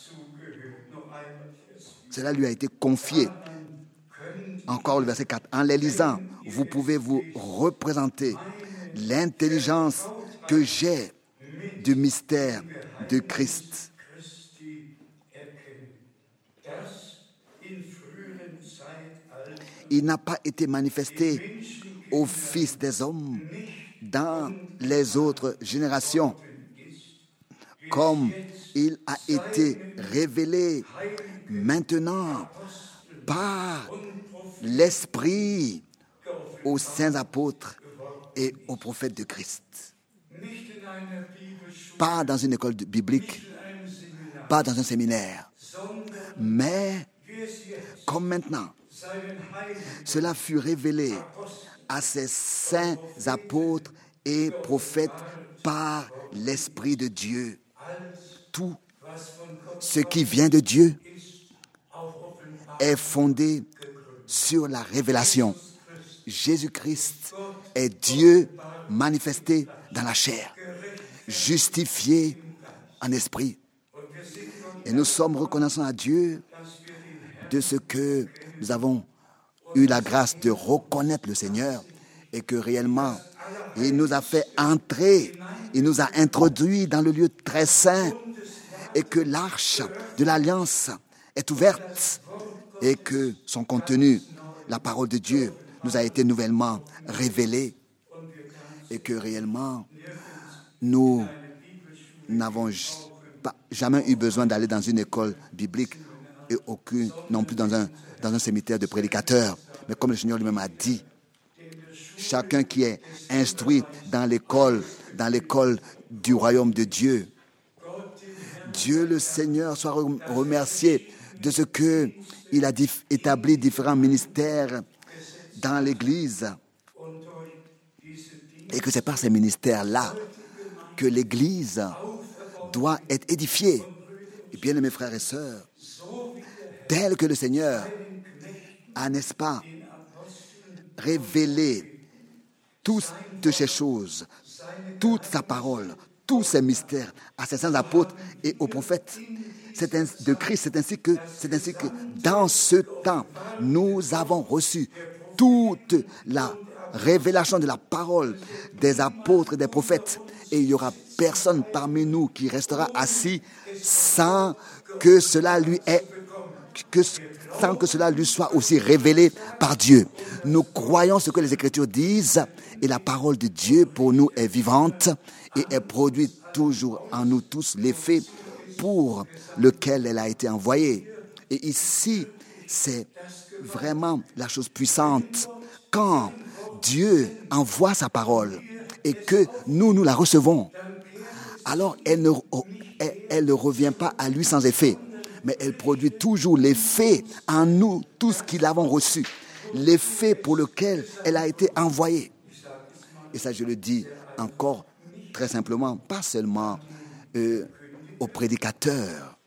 Cela lui a été confié. Encore le verset 4. En les lisant, vous pouvez vous représenter l'intelligence que j'ai du mystère de Christ. Il n'a pas été manifesté aux fils des hommes dans les autres générations, comme il a été révélé maintenant par l'Esprit aux saints apôtres et aux prophètes de Christ. Pas dans une école biblique, pas dans un séminaire, mais comme maintenant, cela fut révélé à ces saints apôtres et prophètes par l'Esprit de Dieu. Tout ce qui vient de Dieu est fondé sur la révélation. Jésus-Christ est Dieu manifesté dans la chair, justifié en esprit. Et nous sommes reconnaissants à Dieu de ce que nous avons eu la grâce de reconnaître le Seigneur et que réellement, il nous a fait entrer, il nous a introduits dans le lieu très saint et que l'arche de l'Alliance est ouverte et que son contenu, la parole de Dieu, nous a été nouvellement révélée et que réellement, nous n'avons jamais eu besoin d'aller dans une école biblique et aucune non plus dans un séminaire de prédicateurs. Mais comme le Seigneur lui-même a dit, chacun qui est instruit dans l'école du royaume de Dieu, Dieu le Seigneur soit remercié de ce qu'il a établi différents ministères dans l'Église et que c'est par ces ministères-là que l'Église doit être édifiée. Et bien, mes frères et sœurs, tel que le Seigneur a, n'est-ce pas, révélé toutes ces choses, toute sa parole, tous ces mystères à ses saints apôtres et aux prophètes de Christ. C'est ainsi que dans ce temps, nous avons reçu toute la révélation de la parole des apôtres et des prophètes. Et il n'y aura personne parmi nous qui restera assis sans que cela lui soit aussi révélé par Dieu. Nous croyons ce que les Écritures disent et la parole de Dieu pour nous est vivante et elle produit toujours en nous tous l'effet pour lequel elle a été envoyée. Et ici, c'est vraiment la chose puissante. Quand Dieu envoie sa parole et que nous la recevons, alors elle ne revient pas à lui sans effet, mais elle produit toujours l'effet en nous, tous qui l'avons reçu, l'effet pour lequel elle a été envoyée. Et ça, je le dis encore très simplement, pas seulement aux prédicateurs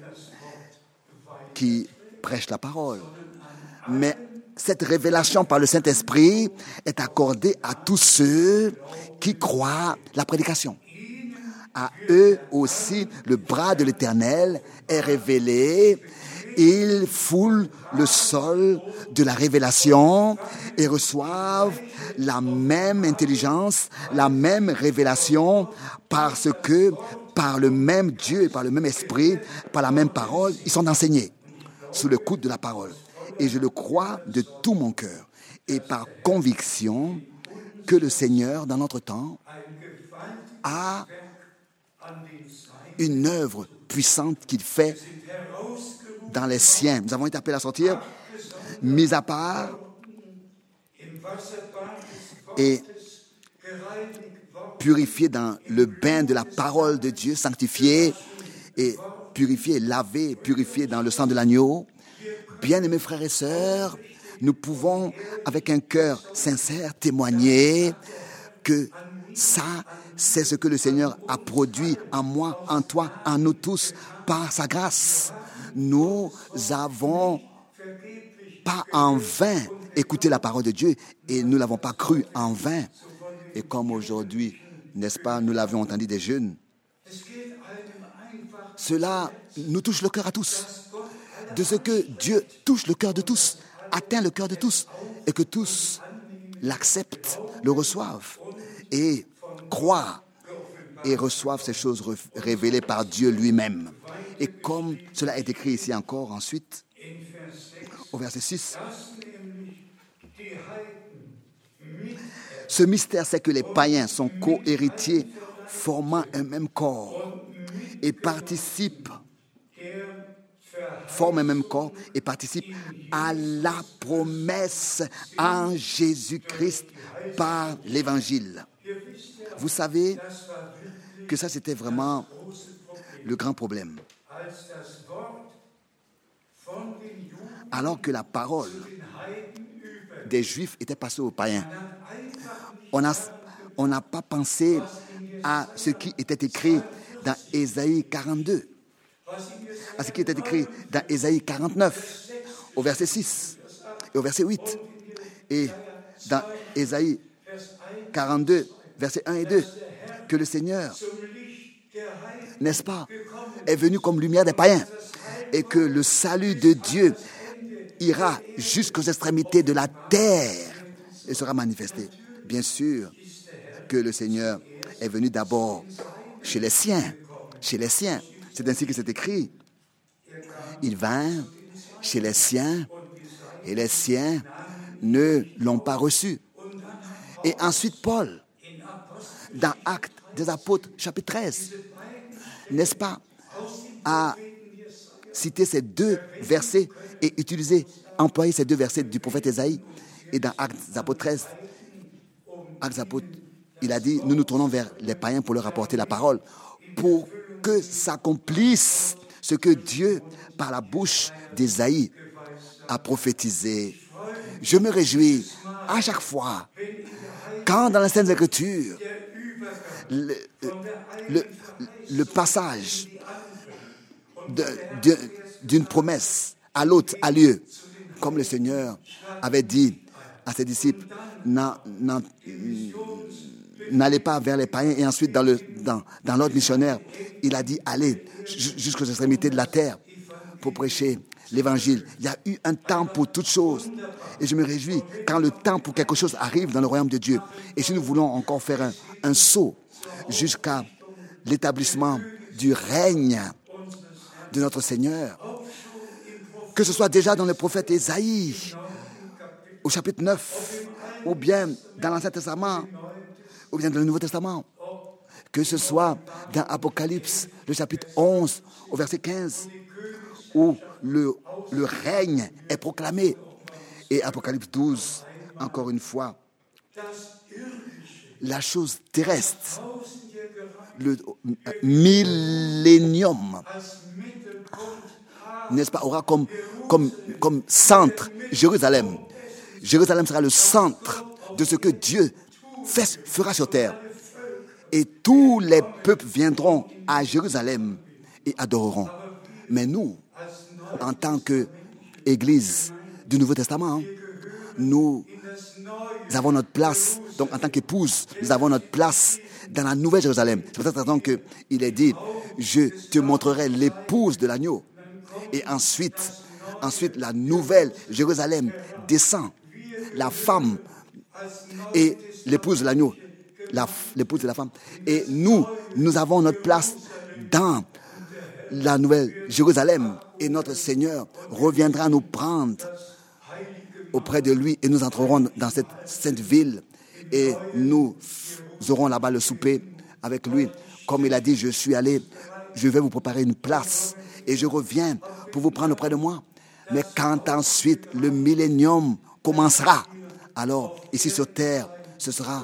qui prêchent la parole, mais cette révélation par le Saint-Esprit est accordée à tous ceux qui croient la prédication. À eux aussi, le bras de l'Éternel est révélé. Ils foulent le sol de la révélation et reçoivent la même intelligence, la même révélation, parce que par le même Dieu et par le même Esprit, par la même parole, ils sont enseignés sous le coup de la parole. Et je le crois de tout mon cœur et par conviction que le Seigneur, dans notre temps, a une œuvre puissante qu'il fait dans les siens. Nous avons été appelés à sortir, mis à part et purifiés dans le bain de la parole de Dieu, sanctifiés et purifiés, lavés, purifiés dans le sang de l'agneau. Bien-aimés frères et sœurs, nous pouvons, avec un cœur sincère, témoigner que ça, c'est ce que le Seigneur a produit en moi, en toi, en nous tous, par sa grâce. Nous avons pas en vain écouté la parole de Dieu et nous ne l'avons pas cru en vain. Et comme aujourd'hui, n'est-ce pas, nous l'avions entendu des jeunes, cela nous touche le cœur à tous. De ce que Dieu touche le cœur de tous, atteint le cœur de tous, et que tous l'acceptent, le reçoivent, et croient, et reçoivent ces choses révélées par Dieu lui-même. Et comme cela est écrit ici encore ensuite, au verset 6, ce mystère, c'est que les païens sont co-héritiers, formant un même corps, et forment un même corps et participent à la promesse en Jésus-Christ par l'Évangile. Vous savez que ça, c'était vraiment le grand problème. Alors que la parole des Juifs était passée aux païens, on n'a pas pensé à ce qui était écrit dans Ésaïe 42, à ce qui était écrit dans Ésaïe 49, au verset 6 et au verset 8, et dans Ésaïe 42, versets 1 et 2, que le Seigneur, n'est-ce pas, est venu comme lumière des païens, et que le salut de Dieu ira jusqu'aux extrémités de la terre et sera manifesté. Bien sûr que le Seigneur est venu d'abord chez les siens. Chez les siens. C'est ainsi que c'est écrit. Il vint chez les siens et les siens ne l'ont pas reçu. Et ensuite Paul, dans Actes des Apôtres, chapitre 13, n'est-ce pas, a cité ces deux versets et employé ces deux versets du prophète Ésaïe. Et dans Actes des Apôtres 13, Actes des Apôtres, il a dit, nous nous tournons vers les païens pour leur apporter la parole, pour que s'accomplisse ce que Dieu, par la bouche d'Ésaïe, a prophétisé. Je me réjouis à chaque fois quand dans la Sainte Écriture, le passage d'une promesse à l'autre a lieu, comme le Seigneur avait dit à ses disciples, n'allez pas vers les païens. Et ensuite, dans l'ordre missionnaire, il a dit, allez jusqu'aux extrémités de la terre pour prêcher l'Évangile. Il y a eu un temps pour toutes choses. Et je me réjouis quand le temps pour quelque chose arrive dans le royaume de Dieu. Et si nous voulons encore faire un saut jusqu'à l'établissement du règne de notre Seigneur, que ce soit déjà dans le prophète Ésaïe, au chapitre 9, ou bien dans l'Ancien Testament, ou bien dans le Nouveau Testament, que ce soit dans Apocalypse, le chapitre 11, au verset 15, où le règne est proclamé. Et Apocalypse 12, encore une fois, la chose terrestre, le millénium, n'est-ce pas, aura comme centre Jérusalem. Jérusalem sera le centre de ce que Dieu fera sur terre. Et tous les peuples viendront à Jérusalem et adoreront. Mais nous, en tant qu'Église du Nouveau Testament, nous avons notre place. Donc, en tant qu'épouse, nous avons notre place dans la Nouvelle Jérusalem. C'est pour cette raison qu'il est dit, je te montrerai l'épouse de l'agneau. Et ensuite, la Nouvelle Jérusalem descend. La femme et l'épouse de l'agneau. L'épouse de la femme. Et nous avons notre place dans la Nouvelle Jérusalem. Et notre Seigneur reviendra nous prendre auprès de lui et nous entrerons dans cette sainte ville et nous aurons là-bas le souper avec lui. Comme il a dit, je suis allé, je vais vous préparer une place et je reviens pour vous prendre auprès de moi. Mais quand ensuite le millénium commencera, alors ici sur terre, ce sera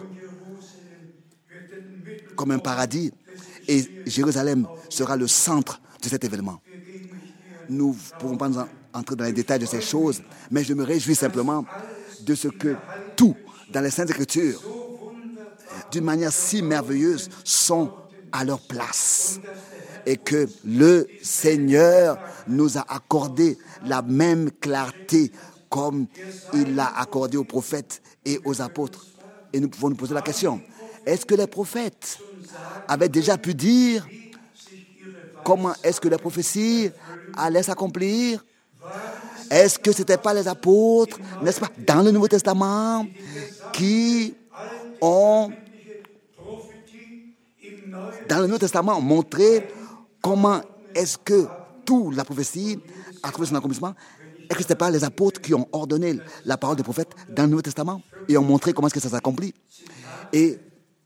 comme un paradis et Jérusalem sera le centre de cet événement. Nous ne pouvons pas nous entrer dans les détails de ces choses, mais je me réjouis simplement de ce que tout dans les Saintes Écritures, d'une manière si merveilleuse, sont à leur place. Et que le Seigneur nous a accordé la même clarté comme il l'a accordé aux prophètes et aux apôtres. Et nous pouvons nous poser la question, est-ce que les prophètes avaient déjà pu dire comment est-ce que les prophéties allaient s'accomplir? Est-ce que ce n'étaient pas les apôtres, n'est-ce pas, dans le Nouveau Testament, qui ont, dans le Nouveau Testament, montré comment est-ce que toute la prophétie a trouvé son accomplissement? Est-ce que ce n'étaient pas les apôtres qui ont ordonné la parole des prophètes dans le Nouveau Testament et ont montré comment est-ce que ça s'accomplit? Et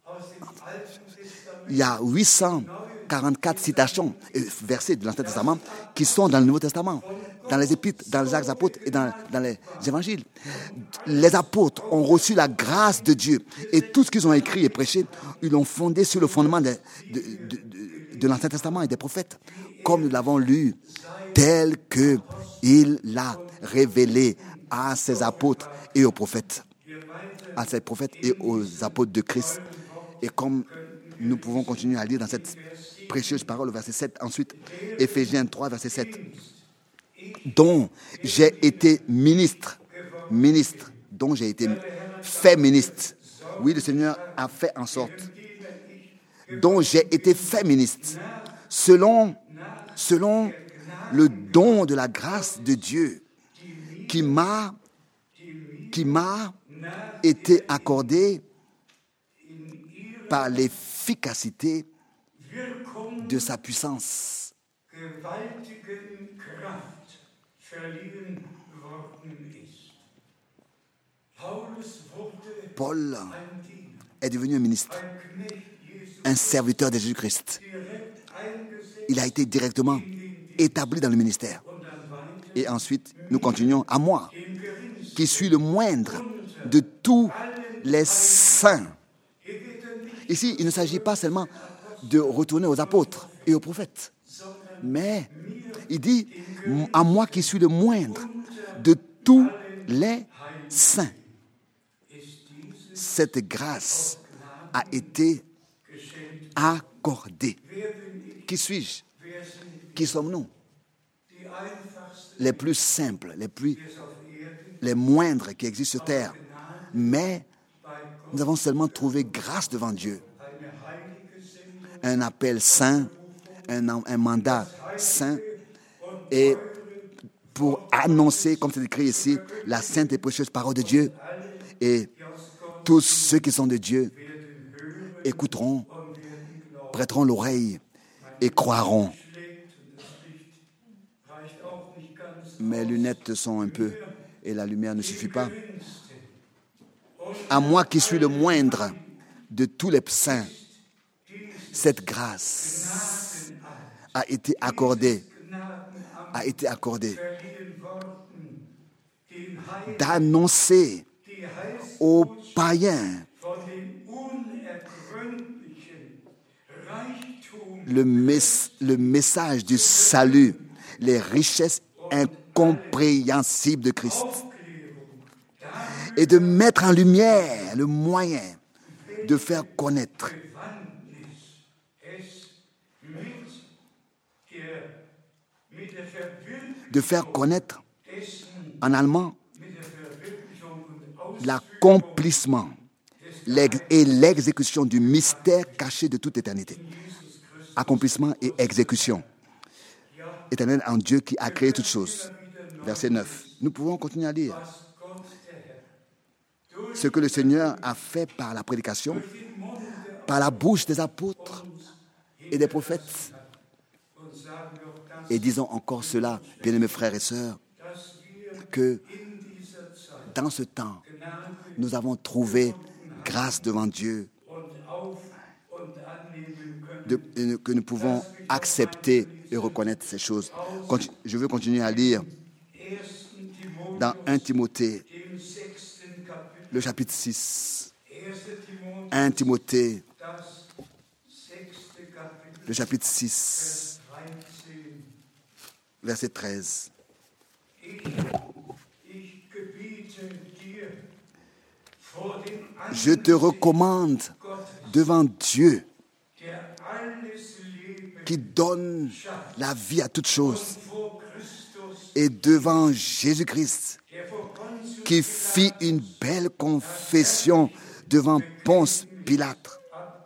il y a 844 citations et versets de l'Ancien Testament qui sont dans le Nouveau Testament, dans les Épîtres, dans les Actes des Apôtres et dans les Évangiles. Les apôtres ont reçu la grâce de Dieu et tout ce qu'ils ont écrit et prêché, ils l'ont fondé sur le fondement de l'Ancien Testament et des prophètes, comme nous l'avons lu, tel qu'il l'a révélé à ses apôtres et aux prophètes, à ses prophètes et aux apôtres de Christ. Et comme nous pouvons continuer à lire dans cette précieuse parole, au verset 7, ensuite, Éphésiens 3, verset 7, dont j'ai été ministre, dont j'ai été fait ministre. Oui, le Seigneur a fait en sorte, dont j'ai été fait ministre, selon le don de la grâce de Dieu qui m'a été accordé par l'efficacité de sa puissance. Paul est devenu un ministre, un serviteur de Jésus-Christ. Il a été directement établi dans le ministère. Et ensuite, nous continuons. À moi, qui suis le moindre de tous les saints. Ici, il ne s'agit pas seulement de retourner aux apôtres et aux prophètes, mais il dit, à moi qui suis le moindre de tous les saints. Cette grâce a été accordée. Qui suis-je? Qui sommes-nous? Les plus simples, les moindres qui existent sur terre. Mais nous avons seulement trouvé grâce devant Dieu. Un appel saint, un mandat saint, et pour annoncer, comme c'est écrit ici, la sainte et précieuse parole de Dieu. Et tous ceux qui sont de Dieu écouteront, prêteront l'oreille et croiront. Mes lunettes sont un peu, et la lumière ne suffit pas. À moi qui suis le moindre de tous les saints, cette grâce a été accordée d'annoncer aux païens le message du salut, les richesses incompréhensibles de Christ, et de mettre en lumière le moyen de faire connaître, en allemand l'accomplissement et l'exécution du mystère caché de toute éternité. Accomplissement et exécution. Éternel en Dieu qui a créé toutes choses. Verset 9. Nous pouvons continuer à lire. Ce que le Seigneur a fait par la prédication, par la bouche des apôtres et des prophètes. Et disons encore cela, bien-aimés frères et sœurs, que dans ce temps, nous avons trouvé grâce devant Dieu, que nous pouvons accepter et reconnaître ces choses. Je veux continuer à lire dans 1 Timothée, le chapitre 6. 1 Timothée, le chapitre 6, verset 13. Je te recommande devant Dieu qui donne la vie à toutes choses et devant Jésus-Christ qui fit une belle confession devant Ponce Pilate.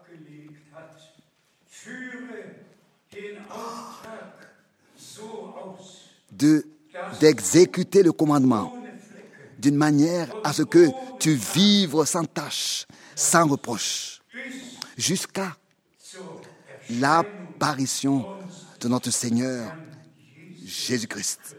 D'exécuter le commandement d'une manière à ce que tu vives sans tâche, sans reproche, jusqu'à l'apparition de notre Seigneur Jésus-Christ,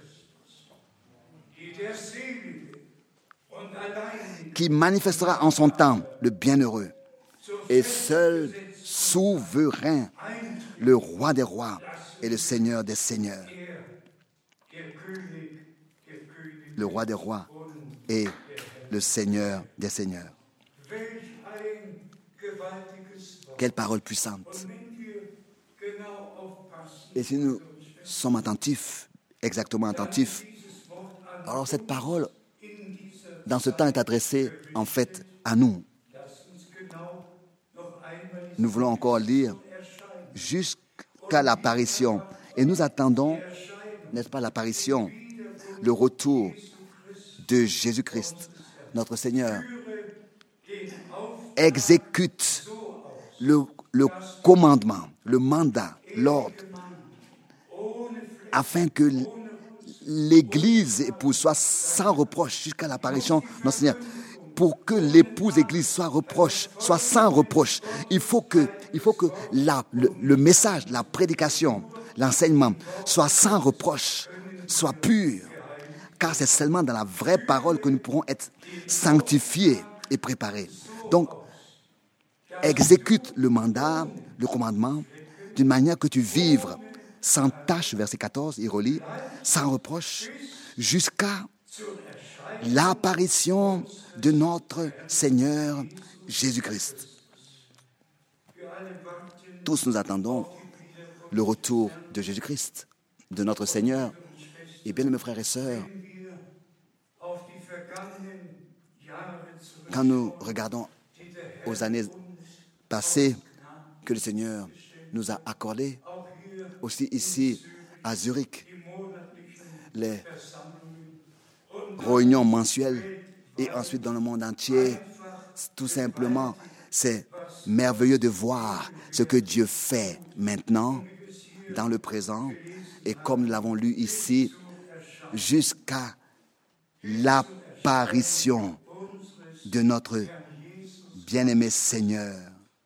qui manifestera en son temps le bienheureux et seul souverain, le roi des rois et le Seigneur des seigneurs. Le roi des rois et le Seigneur des seigneurs. Quelle parole puissante. Et si nous sommes attentifs, exactement attentifs, alors cette parole, dans ce temps, est adressée en fait à nous. Nous voulons encore lire jusqu'à l'apparition. Et nous attendons, n'est-ce pas, l'apparition, le retour de Jésus-Christ, notre Seigneur. Exécute le commandement, le mandat, l'ordre, afin que l'Église épouse soit sans reproche jusqu'à l'apparition de notre Seigneur. Pour que l'épouse Église soit sans reproche, il faut que le message, la prédication, l'enseignement soit sans reproche, soit pur. Car c'est seulement dans la vraie parole que nous pourrons être sanctifiés et préparés. Donc, exécute le mandat, le commandement, d'une manière que tu vives sans tâche, verset 14, il relit, sans reproche, jusqu'à l'apparition de notre Seigneur Jésus-Christ. Tous nous attendons le retour de Jésus-Christ, de notre Seigneur. Et bien, mes frères et sœurs, quand nous regardons aux années passées que le Seigneur nous a accordées, aussi ici à Zurich, les réunions mensuelles et ensuite dans le monde entier, tout simplement, c'est merveilleux de voir ce que Dieu fait maintenant, dans le présent, et comme nous l'avons lu ici, jusqu'à l'apparition de notre bien-aimé Seigneur.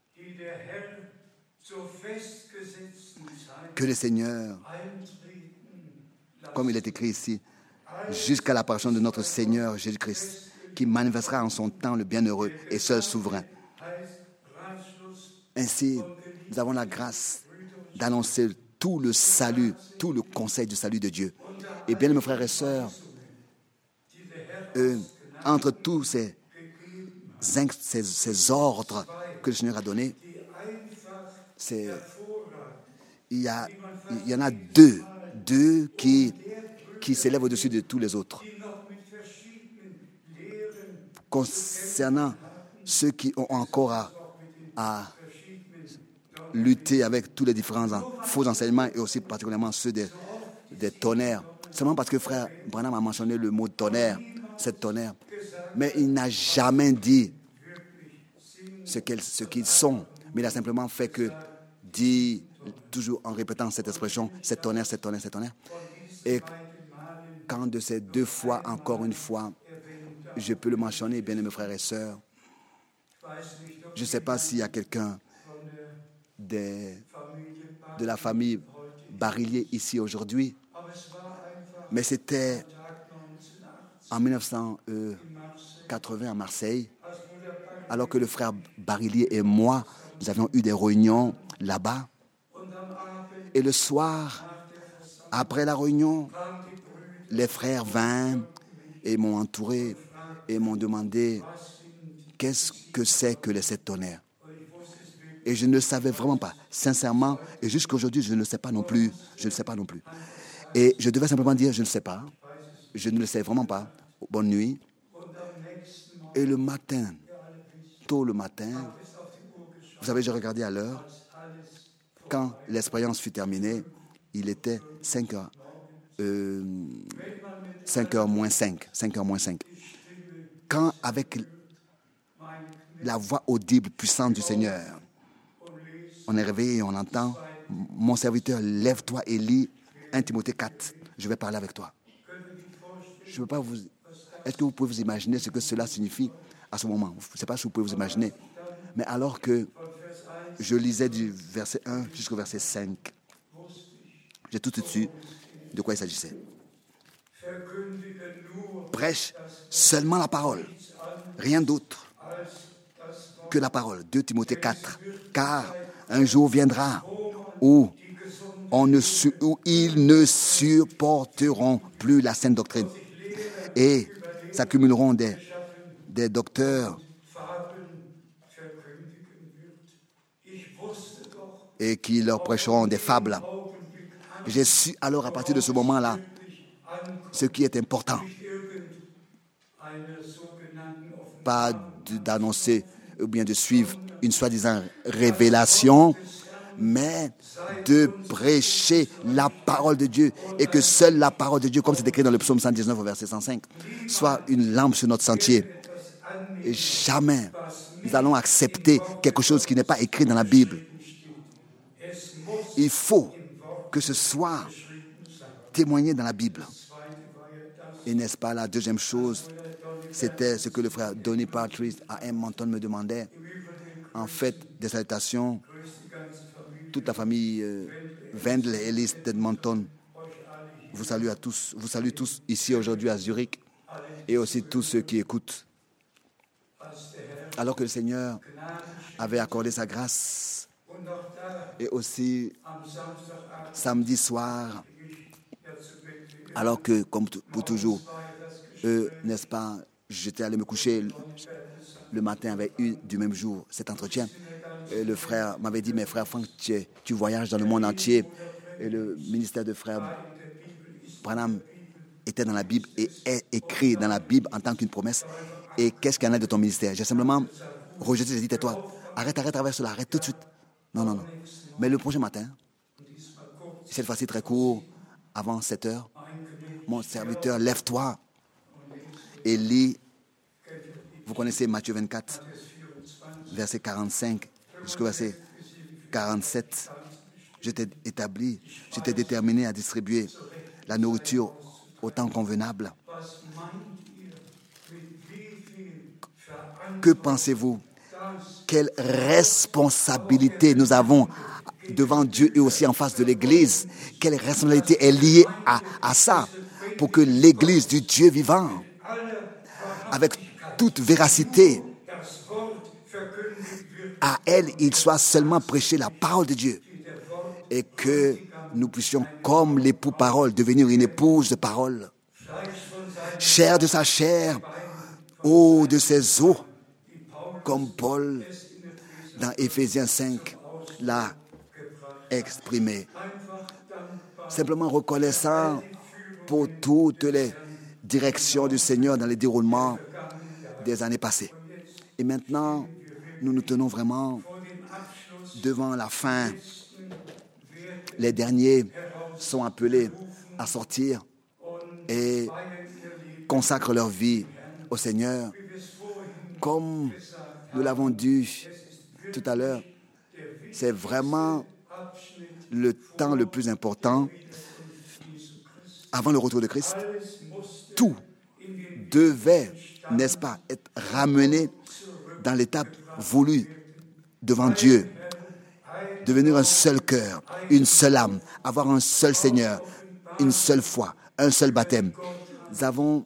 Que le Seigneur, comme il est écrit ici, jusqu'à l'apparition de notre Seigneur Jésus-Christ, qui manifestera en son temps le bienheureux et seul souverain. Ainsi, nous avons la grâce d'annoncer tout le salut, tout le conseil du salut de Dieu. Et bien, mes frères et sœurs, entre tous ces ordres que le Seigneur a donnés, il y en a deux qui s'élèvent au-dessus de tous les autres. Concernant ceux qui ont encore à lutter avec tous les différents faux enseignements et aussi particulièrement ceux des tonnerres. Seulement parce que frère Branham a mentionné le mot tonnerre, cette tonnerre. Mais il n'a jamais dit ce qu'ils sont. Mais il a simplement fait que dit, toujours en répétant cette expression, cette tonnerre, cette tonnerre, cette tonnerre. Et quand de ces deux fois, encore une fois, je peux le mentionner, bien aimés frères et sœurs, je ne sais pas s'il y a quelqu'un de la famille Barillier ici aujourd'hui, mais c'était en 1980 à Marseille, alors que le frère Barillier et moi, nous avions eu des réunions là-bas. Et le soir, après la réunion, les frères vinrent et m'ont entouré et m'ont demandé qu'est-ce que c'est que les sept tonnerres. Et je ne le savais vraiment pas, sincèrement, et jusqu'à aujourd'hui, je ne le sais pas non plus. Je ne le sais pas non plus. Et je devais simplement dire, je ne sais pas, je ne le sais vraiment pas. Bonne nuit. Et le matin, tôt le matin, vous savez, j'ai regardé à l'heure. Quand l'expérience fut terminée, il était 5 heures moins 5. Quand avec la voix audible, puissante du Seigneur, on est réveillé et on entend « Mon serviteur, lève-toi et lis 1 Timothée 4. Je vais parler avec toi. » Je ne veux pas vous... Est-ce que vous pouvez vous imaginer ce que cela signifie à ce moment? Je ne sais pas si vous pouvez vous imaginer. Mais alors que je lisais du verset 1 jusqu'au verset 5, j'ai tout de suite de quoi il s'agissait. Prêche seulement la parole, rien d'autre que la parole. 2 Timothée 4. Car un jour viendra où ils ne supporteront plus la saine doctrine et s'accumuleront des docteurs et qui leur prêcheront des fables. J'ai su alors à partir de ce moment-là ce qui est important. Pas d'annoncer ou bien de suivre une soi-disant révélation, mais de prêcher la parole de Dieu et que seule la parole de Dieu, comme c'est écrit dans le psaume 119 au verset 105, soit une lampe sur notre sentier. Et jamais nous allons accepter quelque chose qui n'est pas écrit dans la Bible. Il faut que ce soit témoigné dans la Bible. Et n'est-ce pas la deuxième chose, c'était ce que le frère Donny Partridge à Edmonton me demandait. En fait, des salutations, toute la famille Wendel et Ellis d'Edmonton vous salue tous ici aujourd'hui à Zurich et aussi tous ceux qui écoutent. Alors que le Seigneur avait accordé sa grâce et aussi samedi soir, alors que, comme pour toujours, n'est-ce pas, j'étais allé me coucher le matin avec eu du même jour cet entretien. Et le frère m'avait dit, mais frère Franck, tu voyages dans le monde entier. Et le ministère de frère Branham était dans la Bible et est écrit dans la Bible en tant qu'une promesse. Et qu'est-ce qu'il y en a de ton ministère? J'ai simplement rejeté, j'ai dit, tais-toi, arrête avec cela, arrête tout de suite. Non. Mais le prochain matin, cette fois-ci très court, avant 7 heures, mon serviteur, lève-toi et lis. Vous connaissez Matthieu 24, verset 45 jusqu'au verset 47. J'étais établi, j'étais déterminé à distribuer la nourriture au temps convenable. Que pensez-vous? Quelle responsabilité nous avons devant Dieu et aussi en face de l'Église? Quelle responsabilité est liée à ça pour que l'Église du Dieu vivant, avec toute véracité, à elle, il soit seulement prêché la parole de Dieu et que nous puissions, comme l'époux parole, devenir une épouse de parole, chair de sa chair, eau de ses eaux, comme Paul dans Éphésiens 5 l'a exprimé. Simplement reconnaissant pour toutes les directions du Seigneur dans les déroulements des années passées. Et maintenant, nous nous tenons vraiment devant la fin, les derniers sont appelés à sortir et consacrent leur vie au Seigneur. Comme nous l'avons dit tout à l'heure, c'est vraiment le temps le plus important avant le retour de Christ. Tout devait, n'est-ce pas, être ramené dans l'étape voulue devant Dieu. Devenir un seul cœur, une seule âme, avoir un seul Seigneur, une seule foi, un seul baptême. Nous n'avons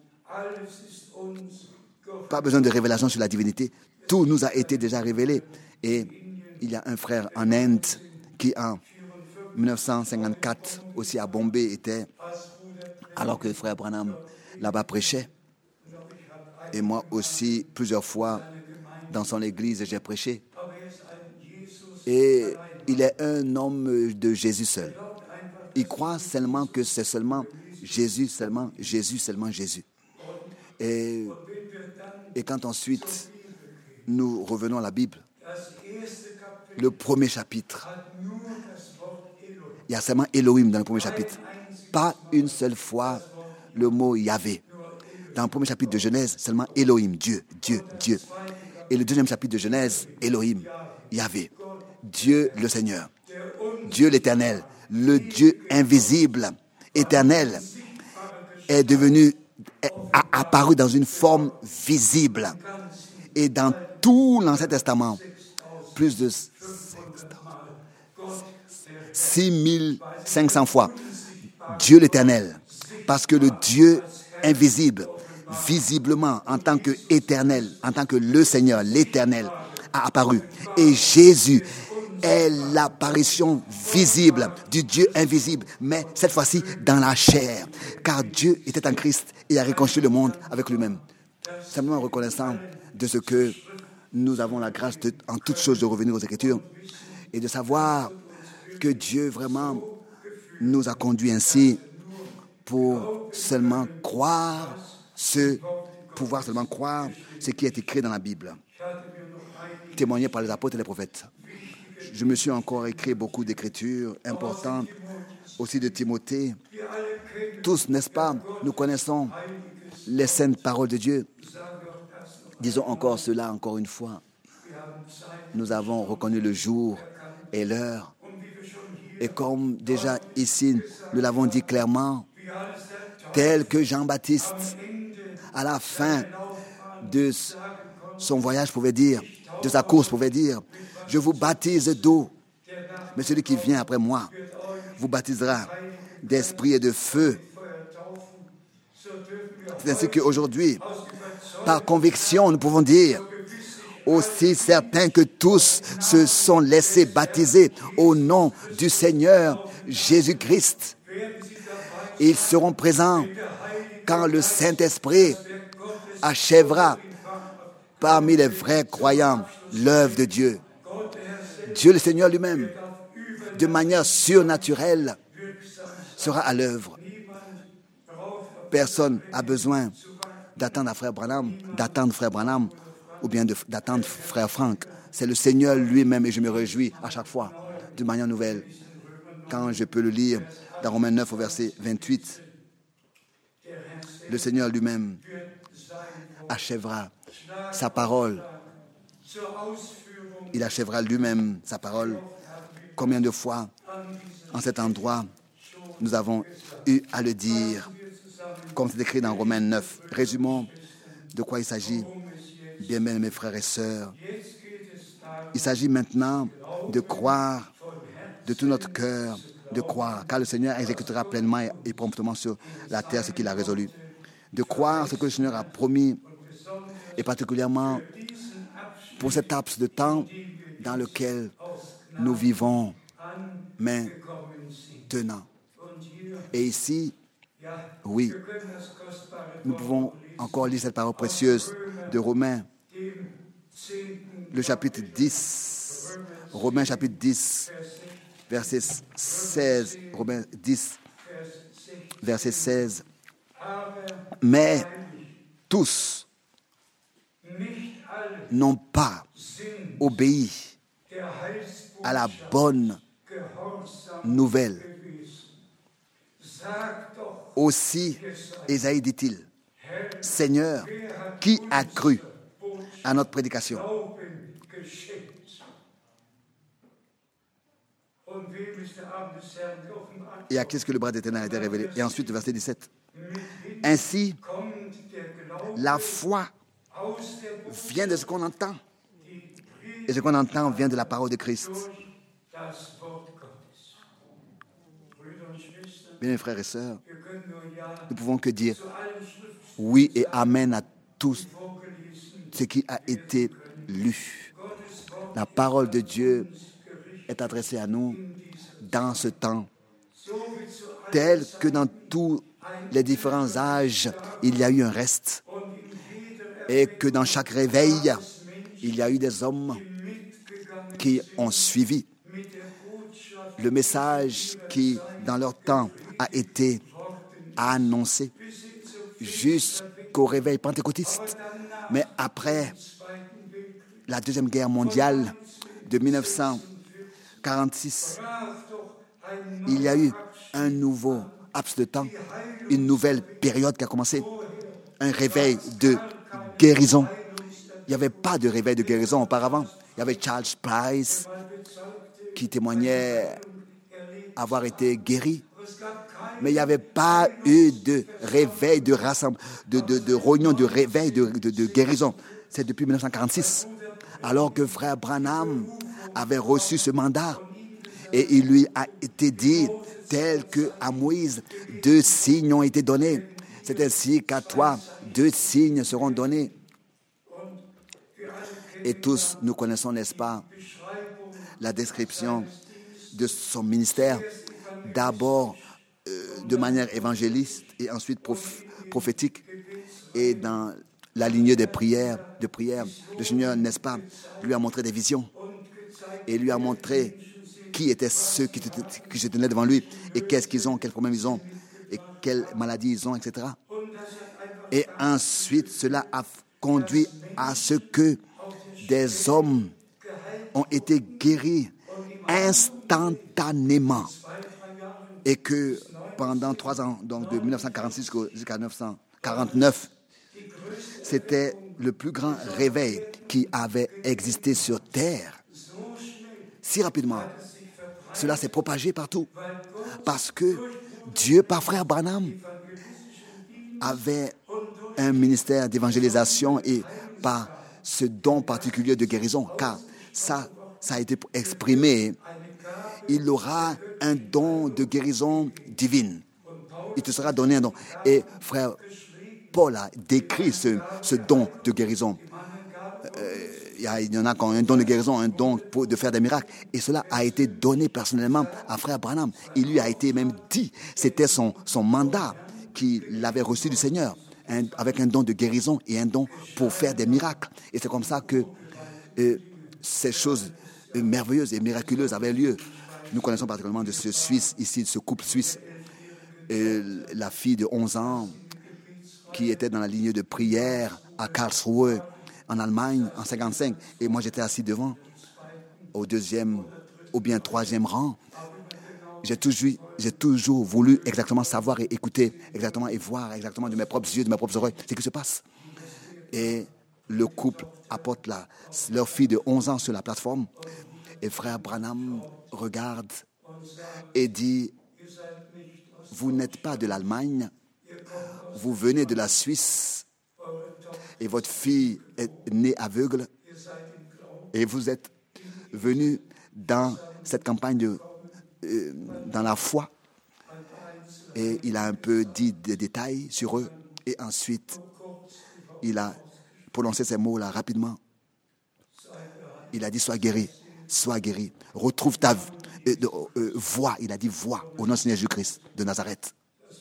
pas besoin de révélation sur la divinité. Tout nous a été déjà révélé. Et il y a un frère en Inde qui, en 1954, aussi à Bombay, était, alors que le frère Branham là-bas prêchait. Et moi aussi, plusieurs fois, dans son église, j'ai prêché. Et il est un homme de Jésus seul. Il croit seulement que c'est seulement Jésus, seulement Jésus, seulement Jésus. Et quand ensuite nous revenons à la Bible, le premier chapitre, il y a seulement Elohim dans le premier chapitre. Pas une seule fois le mot Yahvé. Dans le premier chapitre de Genèse, seulement Elohim, Dieu, Dieu, Dieu. Et le deuxième chapitre de Genèse, Elohim, Yahvé, Dieu le Seigneur, Dieu l'Éternel, le Dieu invisible, éternel, est devenu, a apparu dans une forme visible. Et dans tout l'Ancien Testament, plus de 6500 fois, Dieu l'Éternel, parce que le Dieu invisible, visiblement, en tant que éternel, en tant que le Seigneur, l'Éternel, a apparu. Et Jésus est l'apparition visible du Dieu invisible, mais cette fois-ci dans la chair, car Dieu était en Christ et a réconcilié le monde avec lui-même. Simplement reconnaissant de ce que nous avons la grâce de, en toutes choses de revenir aux Écritures et de savoir que Dieu vraiment nous a conduits ainsi pour seulement croire pouvoir seulement croire ce qui est écrit dans la Bible, témoigné par les apôtres et les prophètes. Je me suis encore écrit beaucoup d'écritures importantes, aussi de Timothée. Tous, n'est-ce pas, nous connaissons les saintes paroles de Dieu. Disons encore cela encore une fois. Nous avons reconnu le jour et l'heure. Et comme déjà ici, nous l'avons dit clairement, tel que Jean-Baptiste, à la fin de son voyage, pouvait dire, de sa course, pouvait dire, je vous baptise d'eau, mais celui qui vient après moi vous baptisera d'esprit et de feu. C'est ainsi qu'aujourd'hui, par conviction, nous pouvons dire, aussi certain que tous se sont laissés baptiser au nom du Seigneur Jésus-Christ, ils seront présents quand le Saint-Esprit achèvera parmi les vrais croyants l'œuvre de Dieu. Dieu le Seigneur lui-même, de manière surnaturelle, sera à l'œuvre. Personne n'a besoin d'attendre Frère Branham, ou bien d'attendre Frère Franck. C'est le Seigneur lui-même et je me réjouis à chaque fois de manière nouvelle. Quand je peux le lire dans Romains 9 au verset 28, le Seigneur lui-même achèvera sa parole. Il achèvera lui-même sa parole. Combien de fois, en cet endroit, nous avons eu à le dire, comme c'est écrit dans Romains 9. Résumons de quoi il s'agit, bien mes frères et sœurs. Il s'agit maintenant de croire de tout notre cœur, de croire, car le Seigneur exécutera pleinement et promptement sur la terre ce qu'il a résolu. De croire ce que le Seigneur a promis, et particulièrement pour cet laps de temps dans lequel nous vivons maintenant. Et ici, oui, nous pouvons encore lire cette parole précieuse de Romains, le chapitre 10, Romains chapitre 10, verset 16, Romains 10, verset 16. Mais tous n'ont pas obéi à la bonne nouvelle. Aussi, Ésaïe dit-il, Seigneur, qui a cru à notre prédication? Et à qui est-ce que le bras d'Éternel a été révélé? Et ensuite, verset 17. Ainsi, la foi vient de ce qu'on entend. Et ce qu'on entend vient de la parole de Christ. Bien, mes frères et sœurs, nous ne pouvons que dire oui et amen à tout ce qui a été lu. La parole de Dieu est adressée à nous dans ce temps, tel que dans tous les différents âges, il y a eu un reste, et que dans chaque réveil, il y a eu des hommes qui ont suivi le message qui, dans leur temps, a été annoncé jusqu'au réveil pentecôtiste. Mais après la Deuxième Guerre mondiale de 1946, il y a eu un nouveau laps de temps, une nouvelle période qui a commencé, un réveil de guérison. Il n'y avait pas de réveil de guérison auparavant. Il y avait Charles Price qui témoignait avoir été guéri. Mais il n'y avait pas eu de réveil, de rassemblement, de réunion, de réveil, de guérison. C'est depuis 1946. Alors que frère Branham avait reçu ce mandat et il lui a été dit, tel qu'à Moïse, 2 signes ont été donnés. C'est ainsi qu'à toi, 2 signes seront donnés. Et tous nous connaissons, n'est-ce pas, la description de son ministère. D'abord de manière évangéliste et ensuite prophétique. Et dans la lignée des prières, le Seigneur, n'est-ce pas, lui a montré des visions et lui a montré qui étaient ceux qui se tenaient devant lui et qu'est-ce qu'ils ont, quels problèmes ils ont et quelles maladies ils ont, etc. Et ensuite, cela a conduit à ce que des hommes ont été guéris instantanément et que pendant 3 ans, donc de 1946 jusqu'à 1949, c'était le plus grand réveil qui avait existé sur Terre. Si rapidement, cela s'est propagé partout. Parce que Dieu, par frère Branham, avait un ministère d'évangélisation et par ce don particulier de guérison, car ça a été exprimé. Il aura un don de guérison divine. Il te sera donné un don. Et frère Paul a décrit ce don de guérison. Il y en a qui ont un don de guérison, un don de faire des miracles. Et cela a été donné personnellement à frère Branham. Il lui a été même dit, c'était son mandat qu'il avait reçu du Seigneur, avec un don de guérison et un don pour faire des miracles. Et c'est comme ça que ces choses merveilleuses et miraculeuses avaient lieu. Nous connaissons particulièrement de ce Suisse, ici, de ce couple suisse. Et la fille de 11 ans qui était dans la lignée de prière à Karlsruhe, en Allemagne, en 1955. Et moi, j'étais assis devant, au 2e ou bien 3e rang. J'ai toujours voulu exactement savoir et écouter exactement et voir exactement de mes propres yeux, de mes propres oreilles, ce qui se passe. Et le couple apporte leur fille de 11 ans sur la plateforme. Et frère Branham regarde et dit, vous n'êtes pas de l'Allemagne, vous venez de la Suisse et votre fille est née aveugle et vous êtes venu dans cette campagne dans la foi. Et il a un peu dit des détails sur eux et ensuite il a prononcé ces mots-là rapidement. Il a dit, sois guéri, retrouve ta voix, il a dit voix, au nom de Seigneur Jésus-Christ de Nazareth.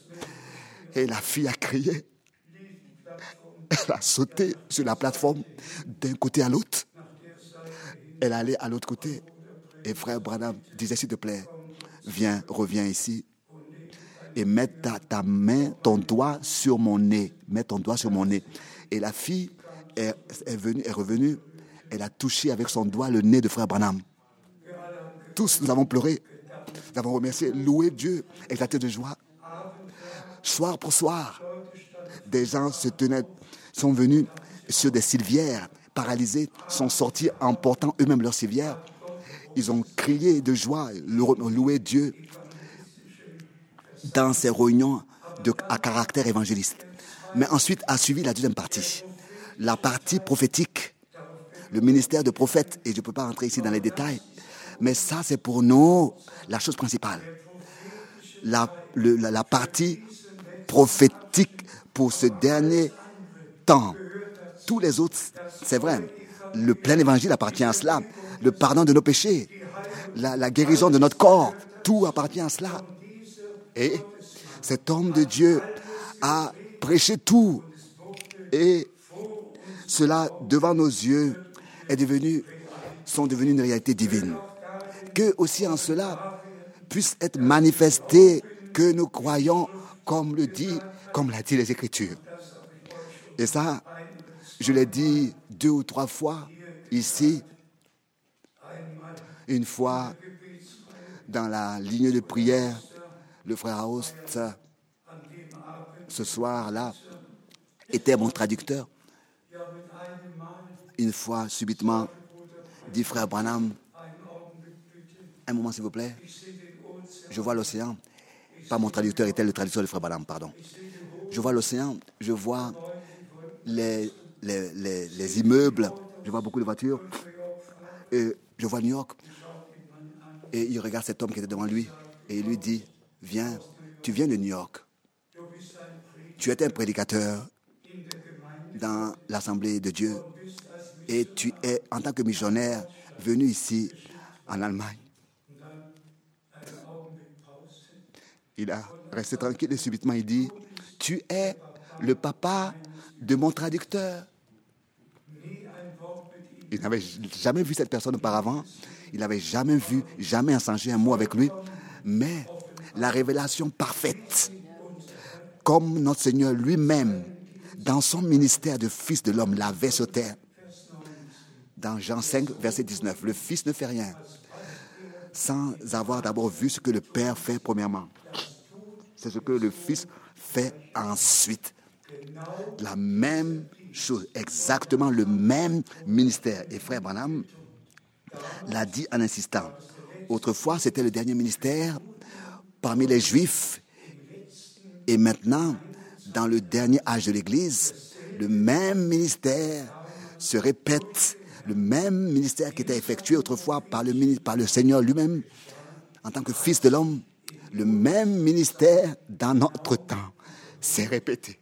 Et la fille a crié, elle a sauté sur la plateforme d'un côté à l'autre. Elle allait à l'autre côté et frère Branham disait, s'il te plaît, reviens ici et mets ta main, ton doigt sur mon nez, mets ton doigt sur mon nez. Et la fille est revenue, elle a touché avec son doigt le nez de frère Branham. Tous, nous avons pleuré. Nous avons remercié, loué Dieu, éclaté de joie. Soir pour soir, des gens sont venus sur des civières paralysés, sont sortis en portant eux-mêmes leurs civières. Ils ont crié de joie, loué Dieu dans ces réunions à caractère évangéliste. Mais ensuite a suivi la deuxième partie, la partie prophétique, le ministère de prophète. Et je ne peux pas rentrer ici dans les détails, mais ça c'est pour nous la chose principale. La partie prophétique pour ce dernier temps. Tous les autres, c'est vrai, le plein évangile appartient à cela. Le pardon de nos péchés, la guérison de notre corps, tout appartient à cela. Et cet homme de Dieu a prêché tout. Et cela, devant nos yeux, sont devenus une réalité divine. Que aussi en cela puisse être manifesté que nous croyons comme l'a dit les Écritures. Et ça, je l'ai dit 2 ou 3 fois ici. Une fois, dans la ligne de prière, le frère Aoust, ce soir-là, était mon traducteur. Une fois, subitement, dit frère Branham, un moment s'il vous plaît, je vois l'océan. Pas mon traducteur, était le traducteur de frère Branham, pardon. Je vois l'océan, je vois les immeubles, je vois beaucoup de voitures, et je vois New York. Et il regarde cet homme qui était devant lui, et il lui dit, viens, tu viens de New York. Tu étais un prédicateur dans l'Assemblée de Dieu, et tu es, en tant que missionnaire, venu ici, en Allemagne. Il a resté tranquille et subitement il dit, tu es le papa de mon traducteur. Il n'avait jamais vu cette personne auparavant. Il n'avait jamais échangé un mot avec lui. Mais la révélation parfaite, comme notre Seigneur lui-même, dans son ministère de Fils de l'homme, l'avait sur terre. Dans Jean 5, verset 19, le Fils ne fait rien sans avoir d'abord vu ce que le Père fait premièrement. C'est ce que le Fils fait ensuite. La même chose, exactement le même ministère. Et frère Branham l'a dit en insistant. Autrefois, c'était le dernier ministère parmi les Juifs. Et maintenant, dans le dernier âge de l'Église, le même ministère se répète. Le même ministère qui était effectué autrefois par le Seigneur lui-même, en tant que Fils de l'homme, le même ministère dans notre temps s'est répété.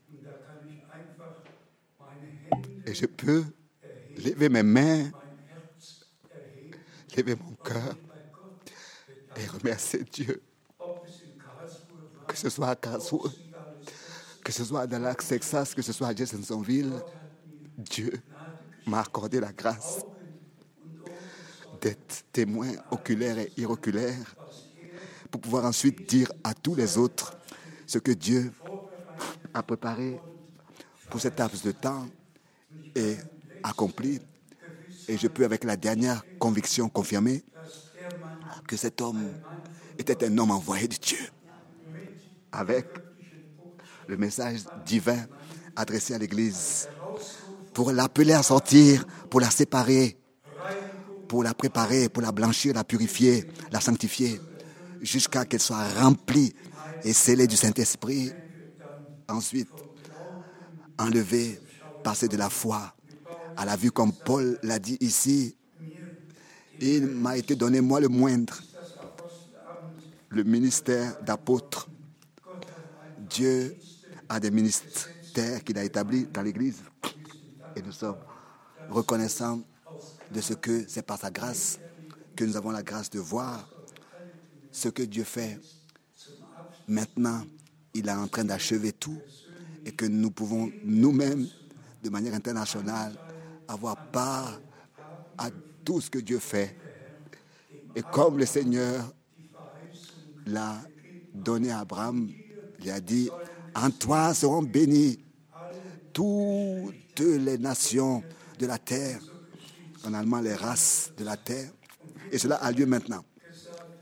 Et je peux lever mes mains, lever mon cœur et remercier Dieu. Que ce soit à Karlsruhe, que ce soit à Dallas, Texas, que ce soit à Jeffersonville, Dieu m'a accordé la grâce d'être témoin oculaire et iroculaire pour pouvoir ensuite dire à tous les autres ce que Dieu a préparé pour cette laps de temps et accompli. Et je peux avec la dernière conviction confirmer que cet homme était un homme envoyé de Dieu avec le message divin adressé à l'Église pour l'appeler à sortir, pour la séparer, pour la préparer, pour la blanchir, la purifier, la sanctifier, jusqu'à qu'elle soit remplie et scellée du Saint-Esprit. Ensuite, enlevée, passer de la foi à la vue, comme Paul l'a dit ici. Il m'a été donné, moi le moindre, le ministère d'apôtre. Dieu a des ministères qu'il a établis dans l'Église. Et nous sommes reconnaissants de ce que c'est par sa grâce que nous avons la grâce de voir ce que Dieu fait. Maintenant, il est en train d'achever tout et que nous pouvons nous-mêmes, de manière internationale, avoir part à tout ce que Dieu fait. Et comme le Seigneur l'a donné à Abraham, il a dit, en toi seront bénies toutes les nations de la terre, en allemand les races de la terre. Et cela a lieu maintenant.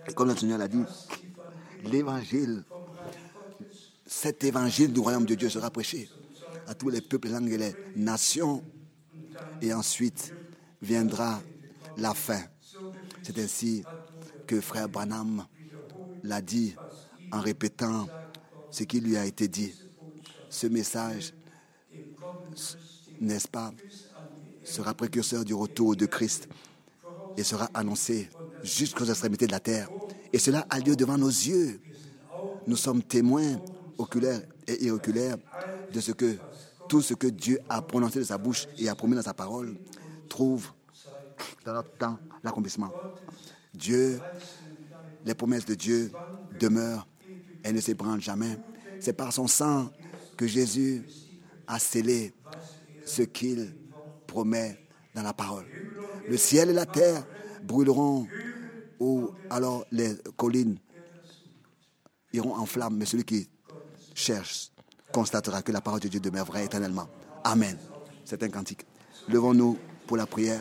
Et comme le Seigneur l'a dit, l'évangile, cet évangile du royaume de Dieu sera prêché à tous les peuples, les langues et les nations. Et ensuite viendra la fin. C'est ainsi que frère Branham l'a dit en répétant ce qui lui a été dit. Ce message, n'est-ce pas, sera précurseur du retour de Christ et sera annoncé jusqu'aux extrémités de la terre. Et cela a lieu devant nos yeux. Nous sommes témoins oculaires et irréoculaires de tout ce que Dieu a prononcé de sa bouche et a promis dans sa parole trouve dans notre temps l'accomplissement. Dieu, les promesses de Dieu demeurent, elles ne s'ébranlent jamais. C'est par son sang que Jésus a scellé ce qu'il promet dans la parole. Le ciel et la terre brûleront, ou alors les collines iront en flammes, mais celui qui cherche constatera que la parole de Dieu demeure vraie éternellement. Amen. C'est un cantique. Levons-nous pour la prière.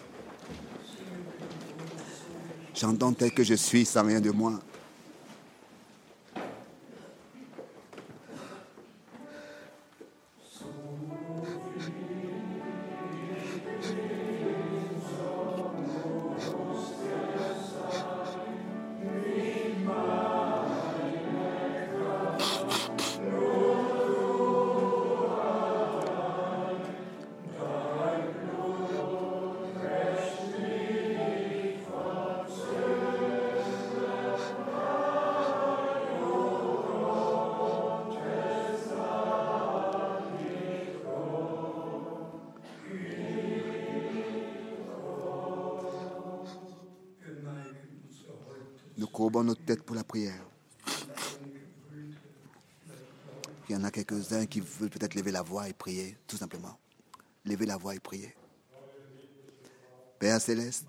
J'entends tel que je suis sans rien de moi. Nous courbons notre tête pour la prière. Il y en a quelques-uns qui veulent peut-être lever la voix et prier, tout simplement. Lever la voix et prier. Père Céleste,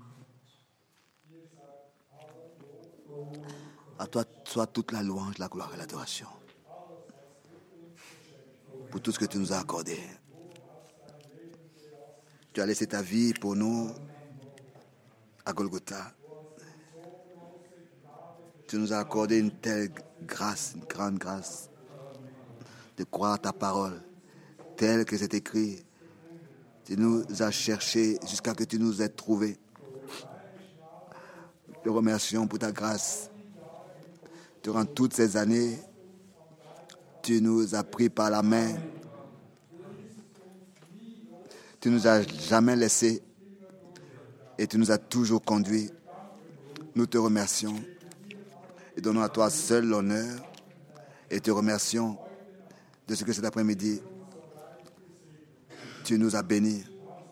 à toi soit toute la louange, la gloire et l'adoration pour tout ce que tu nous as accordé. Tu as laissé ta vie pour nous à Golgotha. Tu nous as accordé une telle grâce, une grande grâce, de croire ta parole, telle que c'est écrit. Tu nous as cherchés jusqu'à que tu nous aies trouvés. Te remercions pour ta grâce. Durant toutes ces années, tu nous as pris par la main. Tu nous as jamais laissés et tu nous as toujours conduits. Nous te remercions. Et donnons à toi seul l'honneur et te remercions de ce que cet après-midi, tu nous as bénis.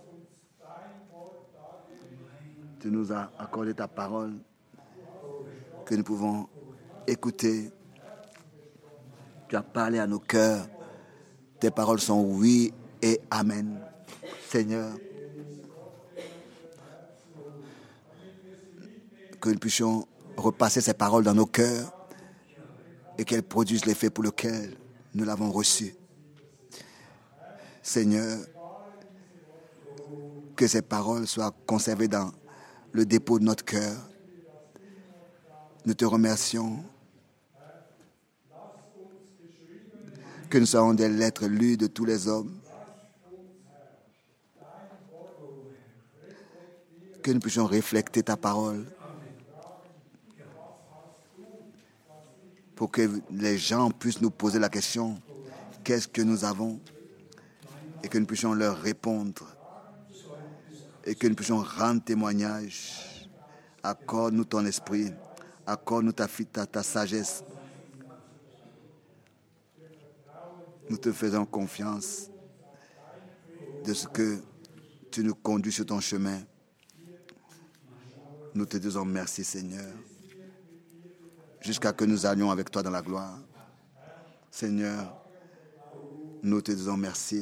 Tu nous as accordé ta parole que nous pouvons écouter. Tu as parlé à nos cœurs. Tes paroles sont oui et amen. Seigneur, que nous puissions repasser ces paroles dans nos cœurs et qu'elles produisent l'effet pour lequel nous l'avons reçu. Seigneur, que ces paroles soient conservées dans le dépôt de notre cœur. Nous te remercions que nous soyons des lettres lues de tous les hommes, que nous puissions refléter ta parole pour que les gens puissent nous poser la question, qu'est-ce que nous avons? Et que nous puissions leur répondre. Et que nous puissions rendre témoignage. Accorde-nous ton esprit. Accorde-nous ta sagesse. Nous te faisons confiance de ce que tu nous conduis sur ton chemin. Nous te disons merci, Seigneur. Jusqu'à que nous allions avec toi dans la gloire. Seigneur, nous te disons merci.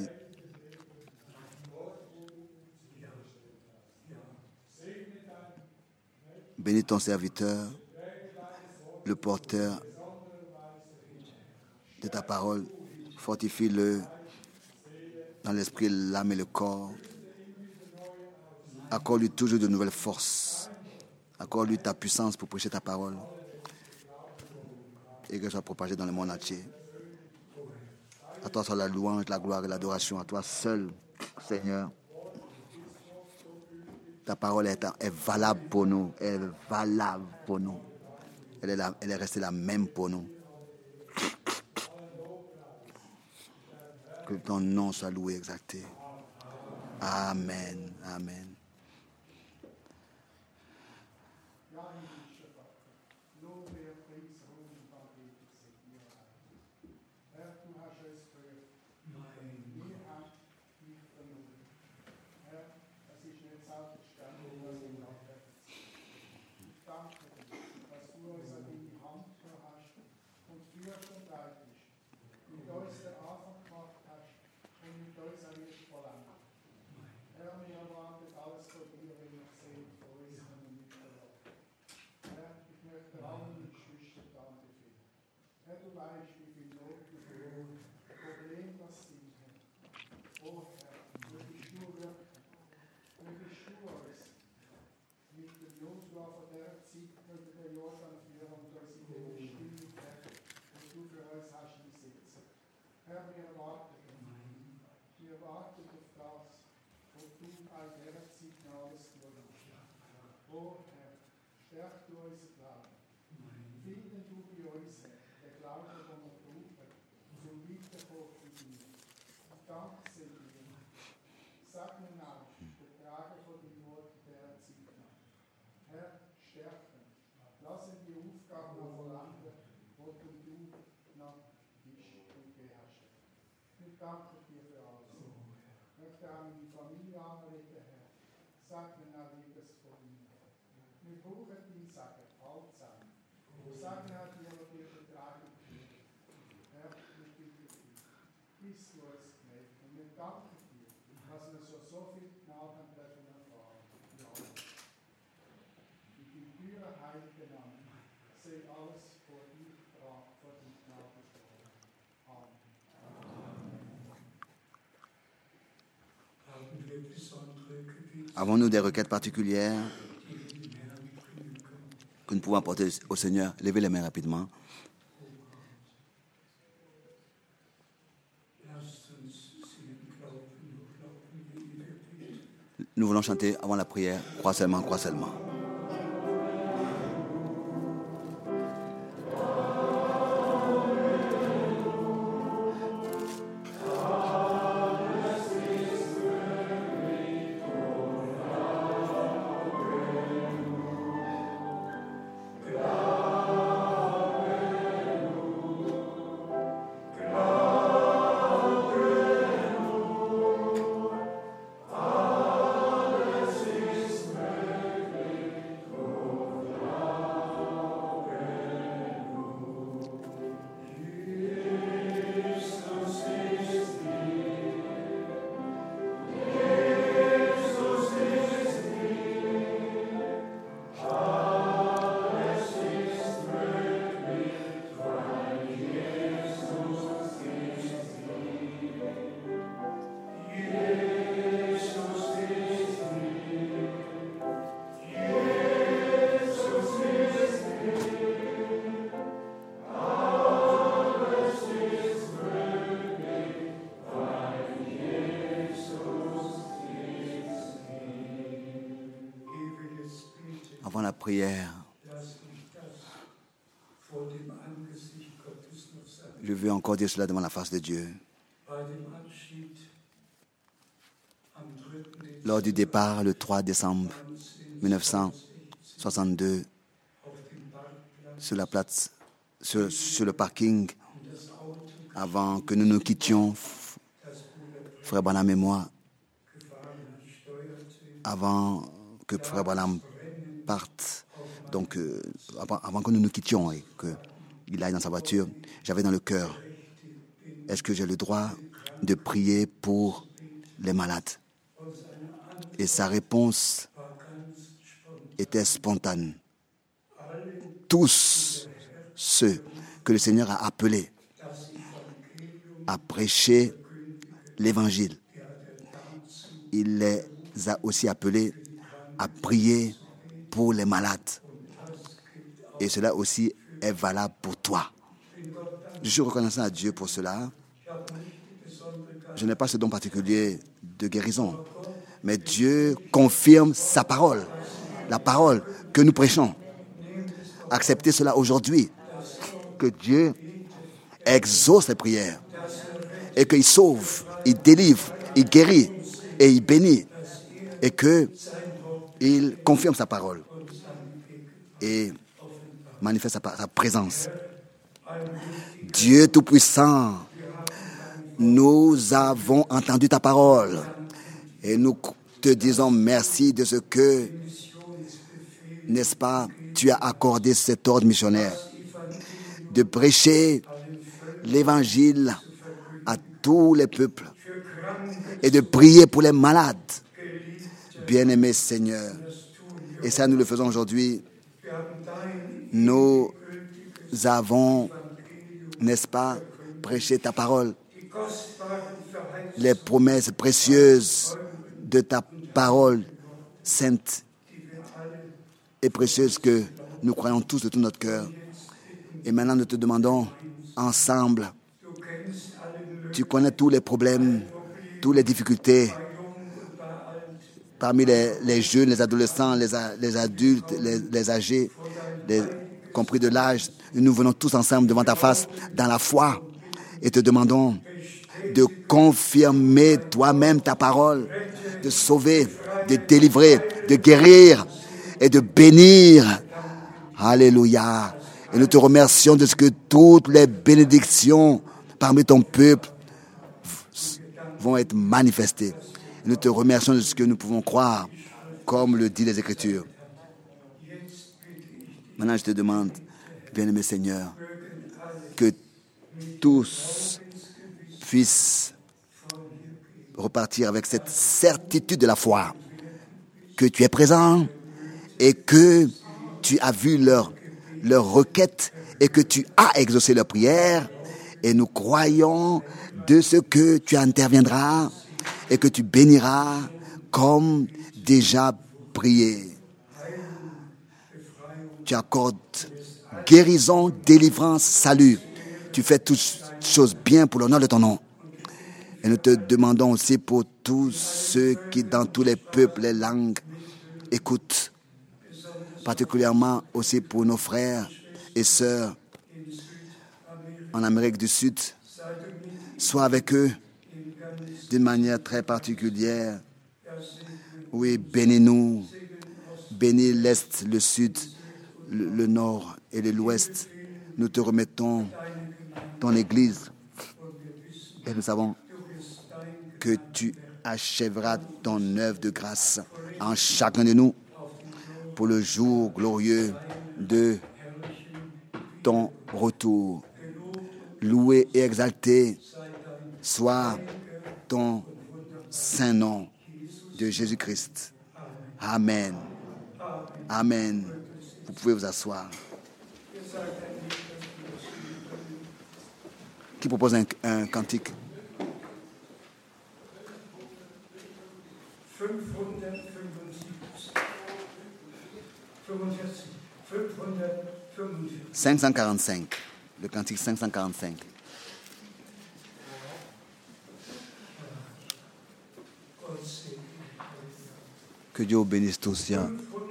Bénis ton serviteur, le porteur de ta parole. Fortifie-le dans l'esprit, l'âme et le corps. Accorde-lui toujours de nouvelles forces Accorde-lui ta puissance pour prêcher ta parole et qu'elle soit propagée dans le monde entier. À toi soit la louange, la gloire et l'adoration. À toi seul, Seigneur. Ta parole est valable pour nous. Elle est valable pour nous. Elle est restée la même pour nous. Que ton nom soit loué, exalté. Amen. Amen. Avons-nous des requêtes particulières que nous pouvons apporter au Seigneur? Levez les mains rapidement. Nous voulons chanter avant la prière. Crois seulement, crois seulement. Avant la prière, je veux encore dire cela devant la face de Dieu. Lors du départ, le 3 décembre 1962, sur le parking, avant que nous nous quittions, Frère Branham et moi, avant que Frère Branham parte, donc avant que nous nous quittions et qu'il aille dans sa voiture, j'avais dans le cœur, est-ce que j'ai le droit de prier pour les malades? Et sa réponse était spontanée. Tous ceux que le Seigneur a appelés à prêcher l'Évangile, il les a aussi appelés à prier pour les malades. Et cela aussi est valable pour toi. Je suis reconnaissant à Dieu pour cela. Je n'ai pas ce don particulier de guérison. Mais Dieu confirme sa parole. La parole que nous prêchons. Acceptez cela aujourd'hui. Que Dieu exauce les prières. Et qu'il sauve, il délivre, il guérit et il bénit. Et qu'il confirme sa parole. Et manifeste sa présence. Dieu Tout-Puissant, nous avons entendu ta parole et nous te disons merci de ce que, n'est-ce pas, tu as accordé cet ordre missionnaire de prêcher l'évangile à tous les peuples et de prier pour les malades. Bien-aimé Seigneur, et ça nous le faisons aujourd'hui, nous avons, n'est-ce pas, prêché ta parole, les promesses précieuses de ta parole sainte et précieuse que nous croyons tous de tout notre cœur. Et maintenant, nous te demandons ensemble, tu connais tous les problèmes, toutes les difficultés parmi les jeunes, les adolescents, les adultes, les âgés, compris de l'âge. Nous venons tous ensemble devant ta face dans la foi et te demandons de confirmer toi-même ta parole, de sauver, de délivrer, de guérir et de bénir. Alléluia. Et nous te remercions de ce que toutes les bénédictions parmi ton peuple vont être manifestées. Et nous te remercions de ce que nous pouvons croire, comme le dit les Écritures. Maintenant, je te demande, bien-aimé Seigneur, que tous puissent repartir avec cette certitude de la foi, que tu es présent et que tu as vu leur requête et que tu as exaucé leur prière. Et nous croyons de ce que tu interviendras et que tu béniras comme déjà prié. Tu accordes guérison, délivrance, salut. Tu fais toutes choses bien pour l'honneur de ton nom. Et nous te demandons aussi pour tous ceux qui, dans tous les peuples, les langues, écoutent. Particulièrement aussi pour nos frères et sœurs en Amérique du Sud. Sois avec eux d'une manière très particulière. Oui, bénis-nous. Bénis l'Est, le Sud, le Nord et l'Ouest. Nous te remettons ton Église. Et nous savons que tu achèveras ton œuvre de grâce en chacun de nous pour le jour glorieux de ton retour. Loué et exalté soit ton saint nom de Jésus-Christ. Amen. Amen. Vous pouvez vous asseoir. Qui propose un cantique? 545. Le cantique 545. Que Dieu vous bénisse tous. Hein.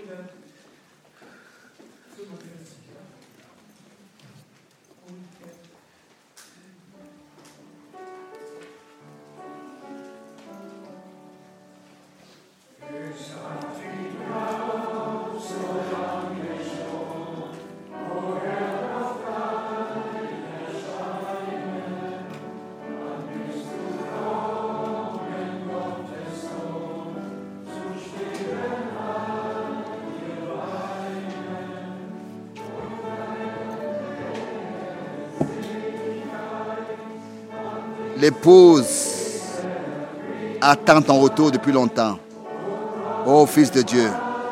L'épouse attend ton retour depuis longtemps. Ô Fils de Dieu,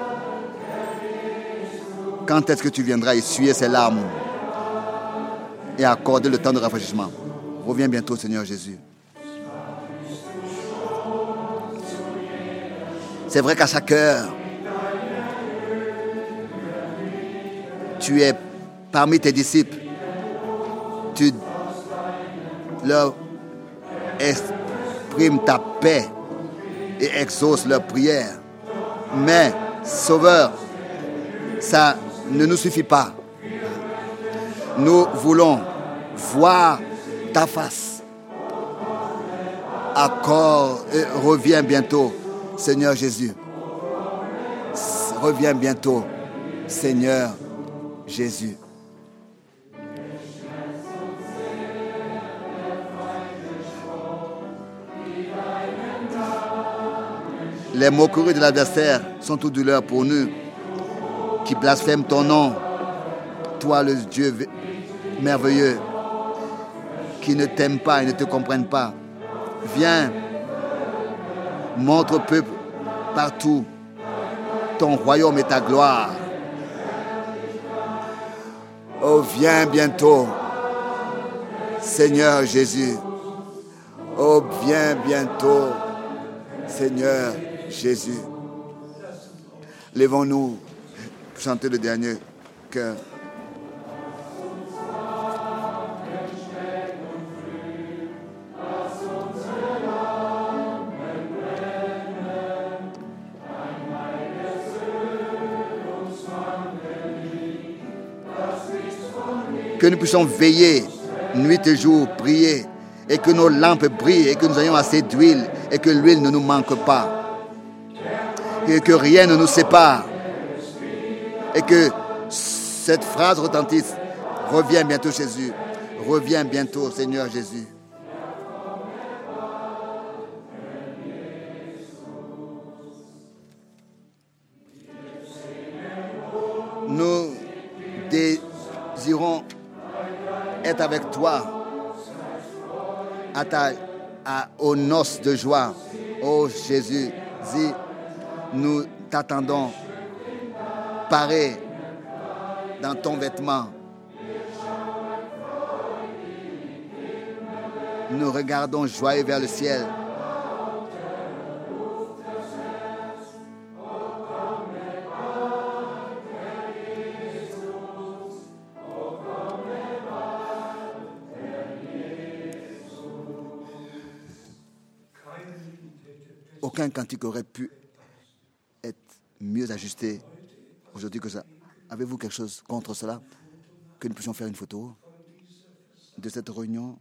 quand est-ce que tu viendras essuyer ses larmes et accorder le temps de rafraîchissement? Reviens bientôt, Seigneur Jésus. C'est vrai qu'à chaque heure, tu es parmi tes disciples, tu leur exprimes ta paix et exauces leurs prières. Mais, Sauveur, ça ne nous suffit pas. Nous voulons voir ta face. Accorde et reviens bientôt, Seigneur Jésus. Reviens bientôt, Seigneur Jésus. Les moqueries de l'adversaire sont toute douleur pour nous qui blasphèment ton nom, toi le Dieu merveilleux, qui ne t'aiment pas et ne te comprennent pas. Viens, montre au peuple partout ton royaume et ta gloire. Oh, viens bientôt, Seigneur Jésus. Oh, viens bientôt, Seigneur Jésus. Lèvons-nous pour chanter le dernier chœur. Que nous puissions veiller nuit et jour, prier, et que nos lampes brillent, et que nous ayons assez d'huile, et que l'huile ne nous manque pas, et que rien ne nous sépare, et que cette phrase retentisse: reviens bientôt Jésus, reviens bientôt Seigneur Jésus. Nous désirons être avec toi aux noces de joie. Oh Jésus, nous t'attendons paré dans ton vêtement. Nous regardons joyeux vers le ciel. Aucun cantique aurait pu être mieux ajusté aujourd'hui que ça. Avez-vous quelque chose contre cela? Que nous puissions faire une photo de cette réunion?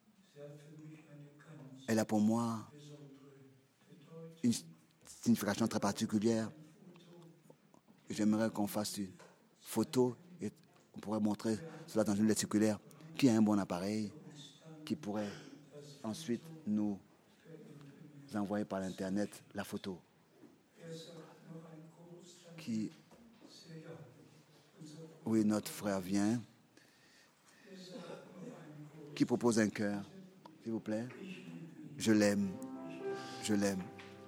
Elle a pour moi une signification très particulière. J'aimerais qu'on fasse une photo et on pourrait montrer cela dans une lettre circulaire. Qui a un bon appareil qui pourrait ensuite nous envoyer par l'internet la photo. Oui, notre frère vient. Qui propose un cœur, s'il vous plaît? Je l'aime. Je l'aime.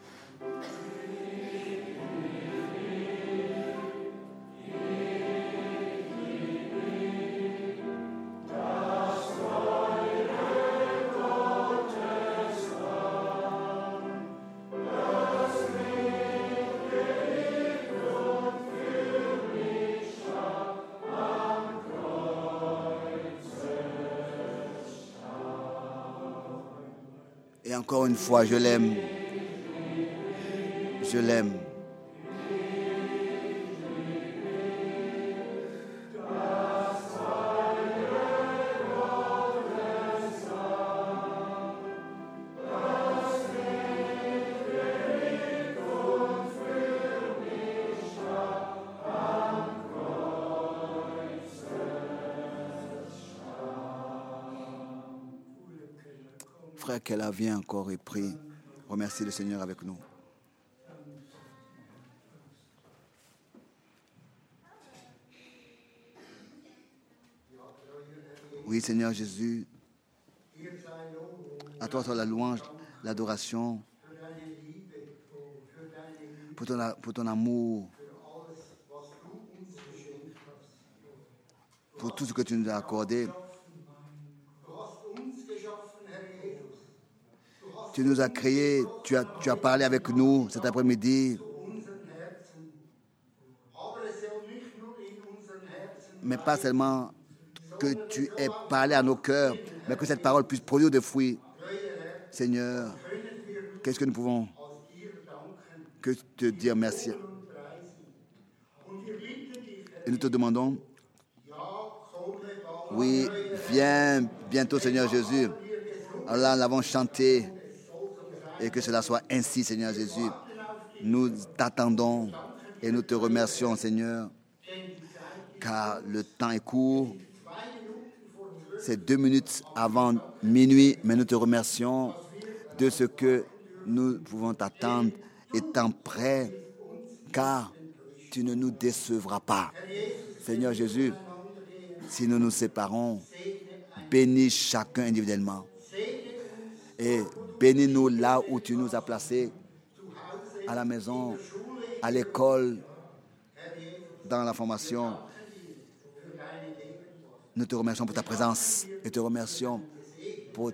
Et encore une fois, je l'aime. Je l'aime. Frère Kella, viens encore et prie. Remercie le Seigneur avec nous. Oui, Seigneur Jésus, à toi soit la louange, l'adoration, pour ton amour, pour tout ce que tu nous as accordé. Tu nous as créés, tu as parlé avec nous cet après-midi. pas seulement que tu aies parlé à nos cœurs, mais que cette parole puisse produire des fruits. Seigneur, qu'est-ce que nous pouvons que te dire merci? Et nous te demandons, oui, viens bientôt, Seigneur Jésus. Alors là, nous l'avons chanté, et que cela soit ainsi, Seigneur Jésus. Nous t'attendons et nous te remercions, Seigneur, car le temps est court. C'est 2 minutes avant minuit, mais nous te remercions de ce que nous pouvons t'attendre, étant prêts, car tu ne nous décevras pas. Seigneur Jésus, si nous nous séparons, bénis chacun individuellement. Et bénis-nous là où tu nous as placés, à la maison, à l'école, dans la formation. Nous te remercions pour ta présence et te remercions pour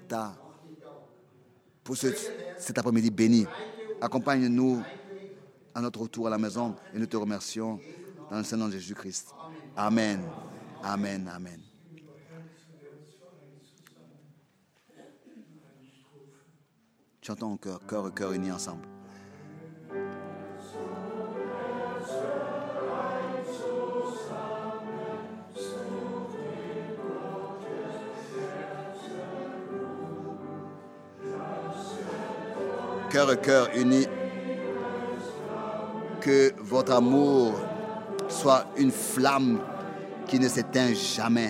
cet après-midi béni. Accompagne-nous à notre retour à la maison et nous te remercions dans le Saint-Nom de Jésus-Christ. Amen. Amen. Amen. Chantons en cœur, cœur et cœur unis ensemble. Cœur et cœur unis, que votre amour soit une flamme qui ne s'éteint jamais.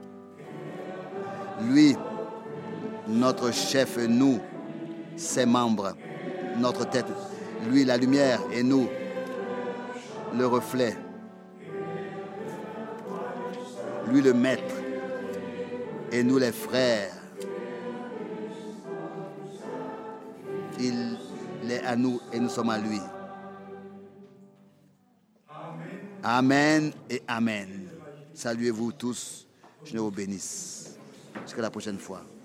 Lui, notre chef, nous, ses membres, notre tête, lui, la lumière, et nous, le reflet. Lui, le maître, et nous, les frères. Il est à nous et nous sommes à lui. Amen et amen. Saluez-vous tous. Je vous bénisse. Jusqu'à la prochaine fois.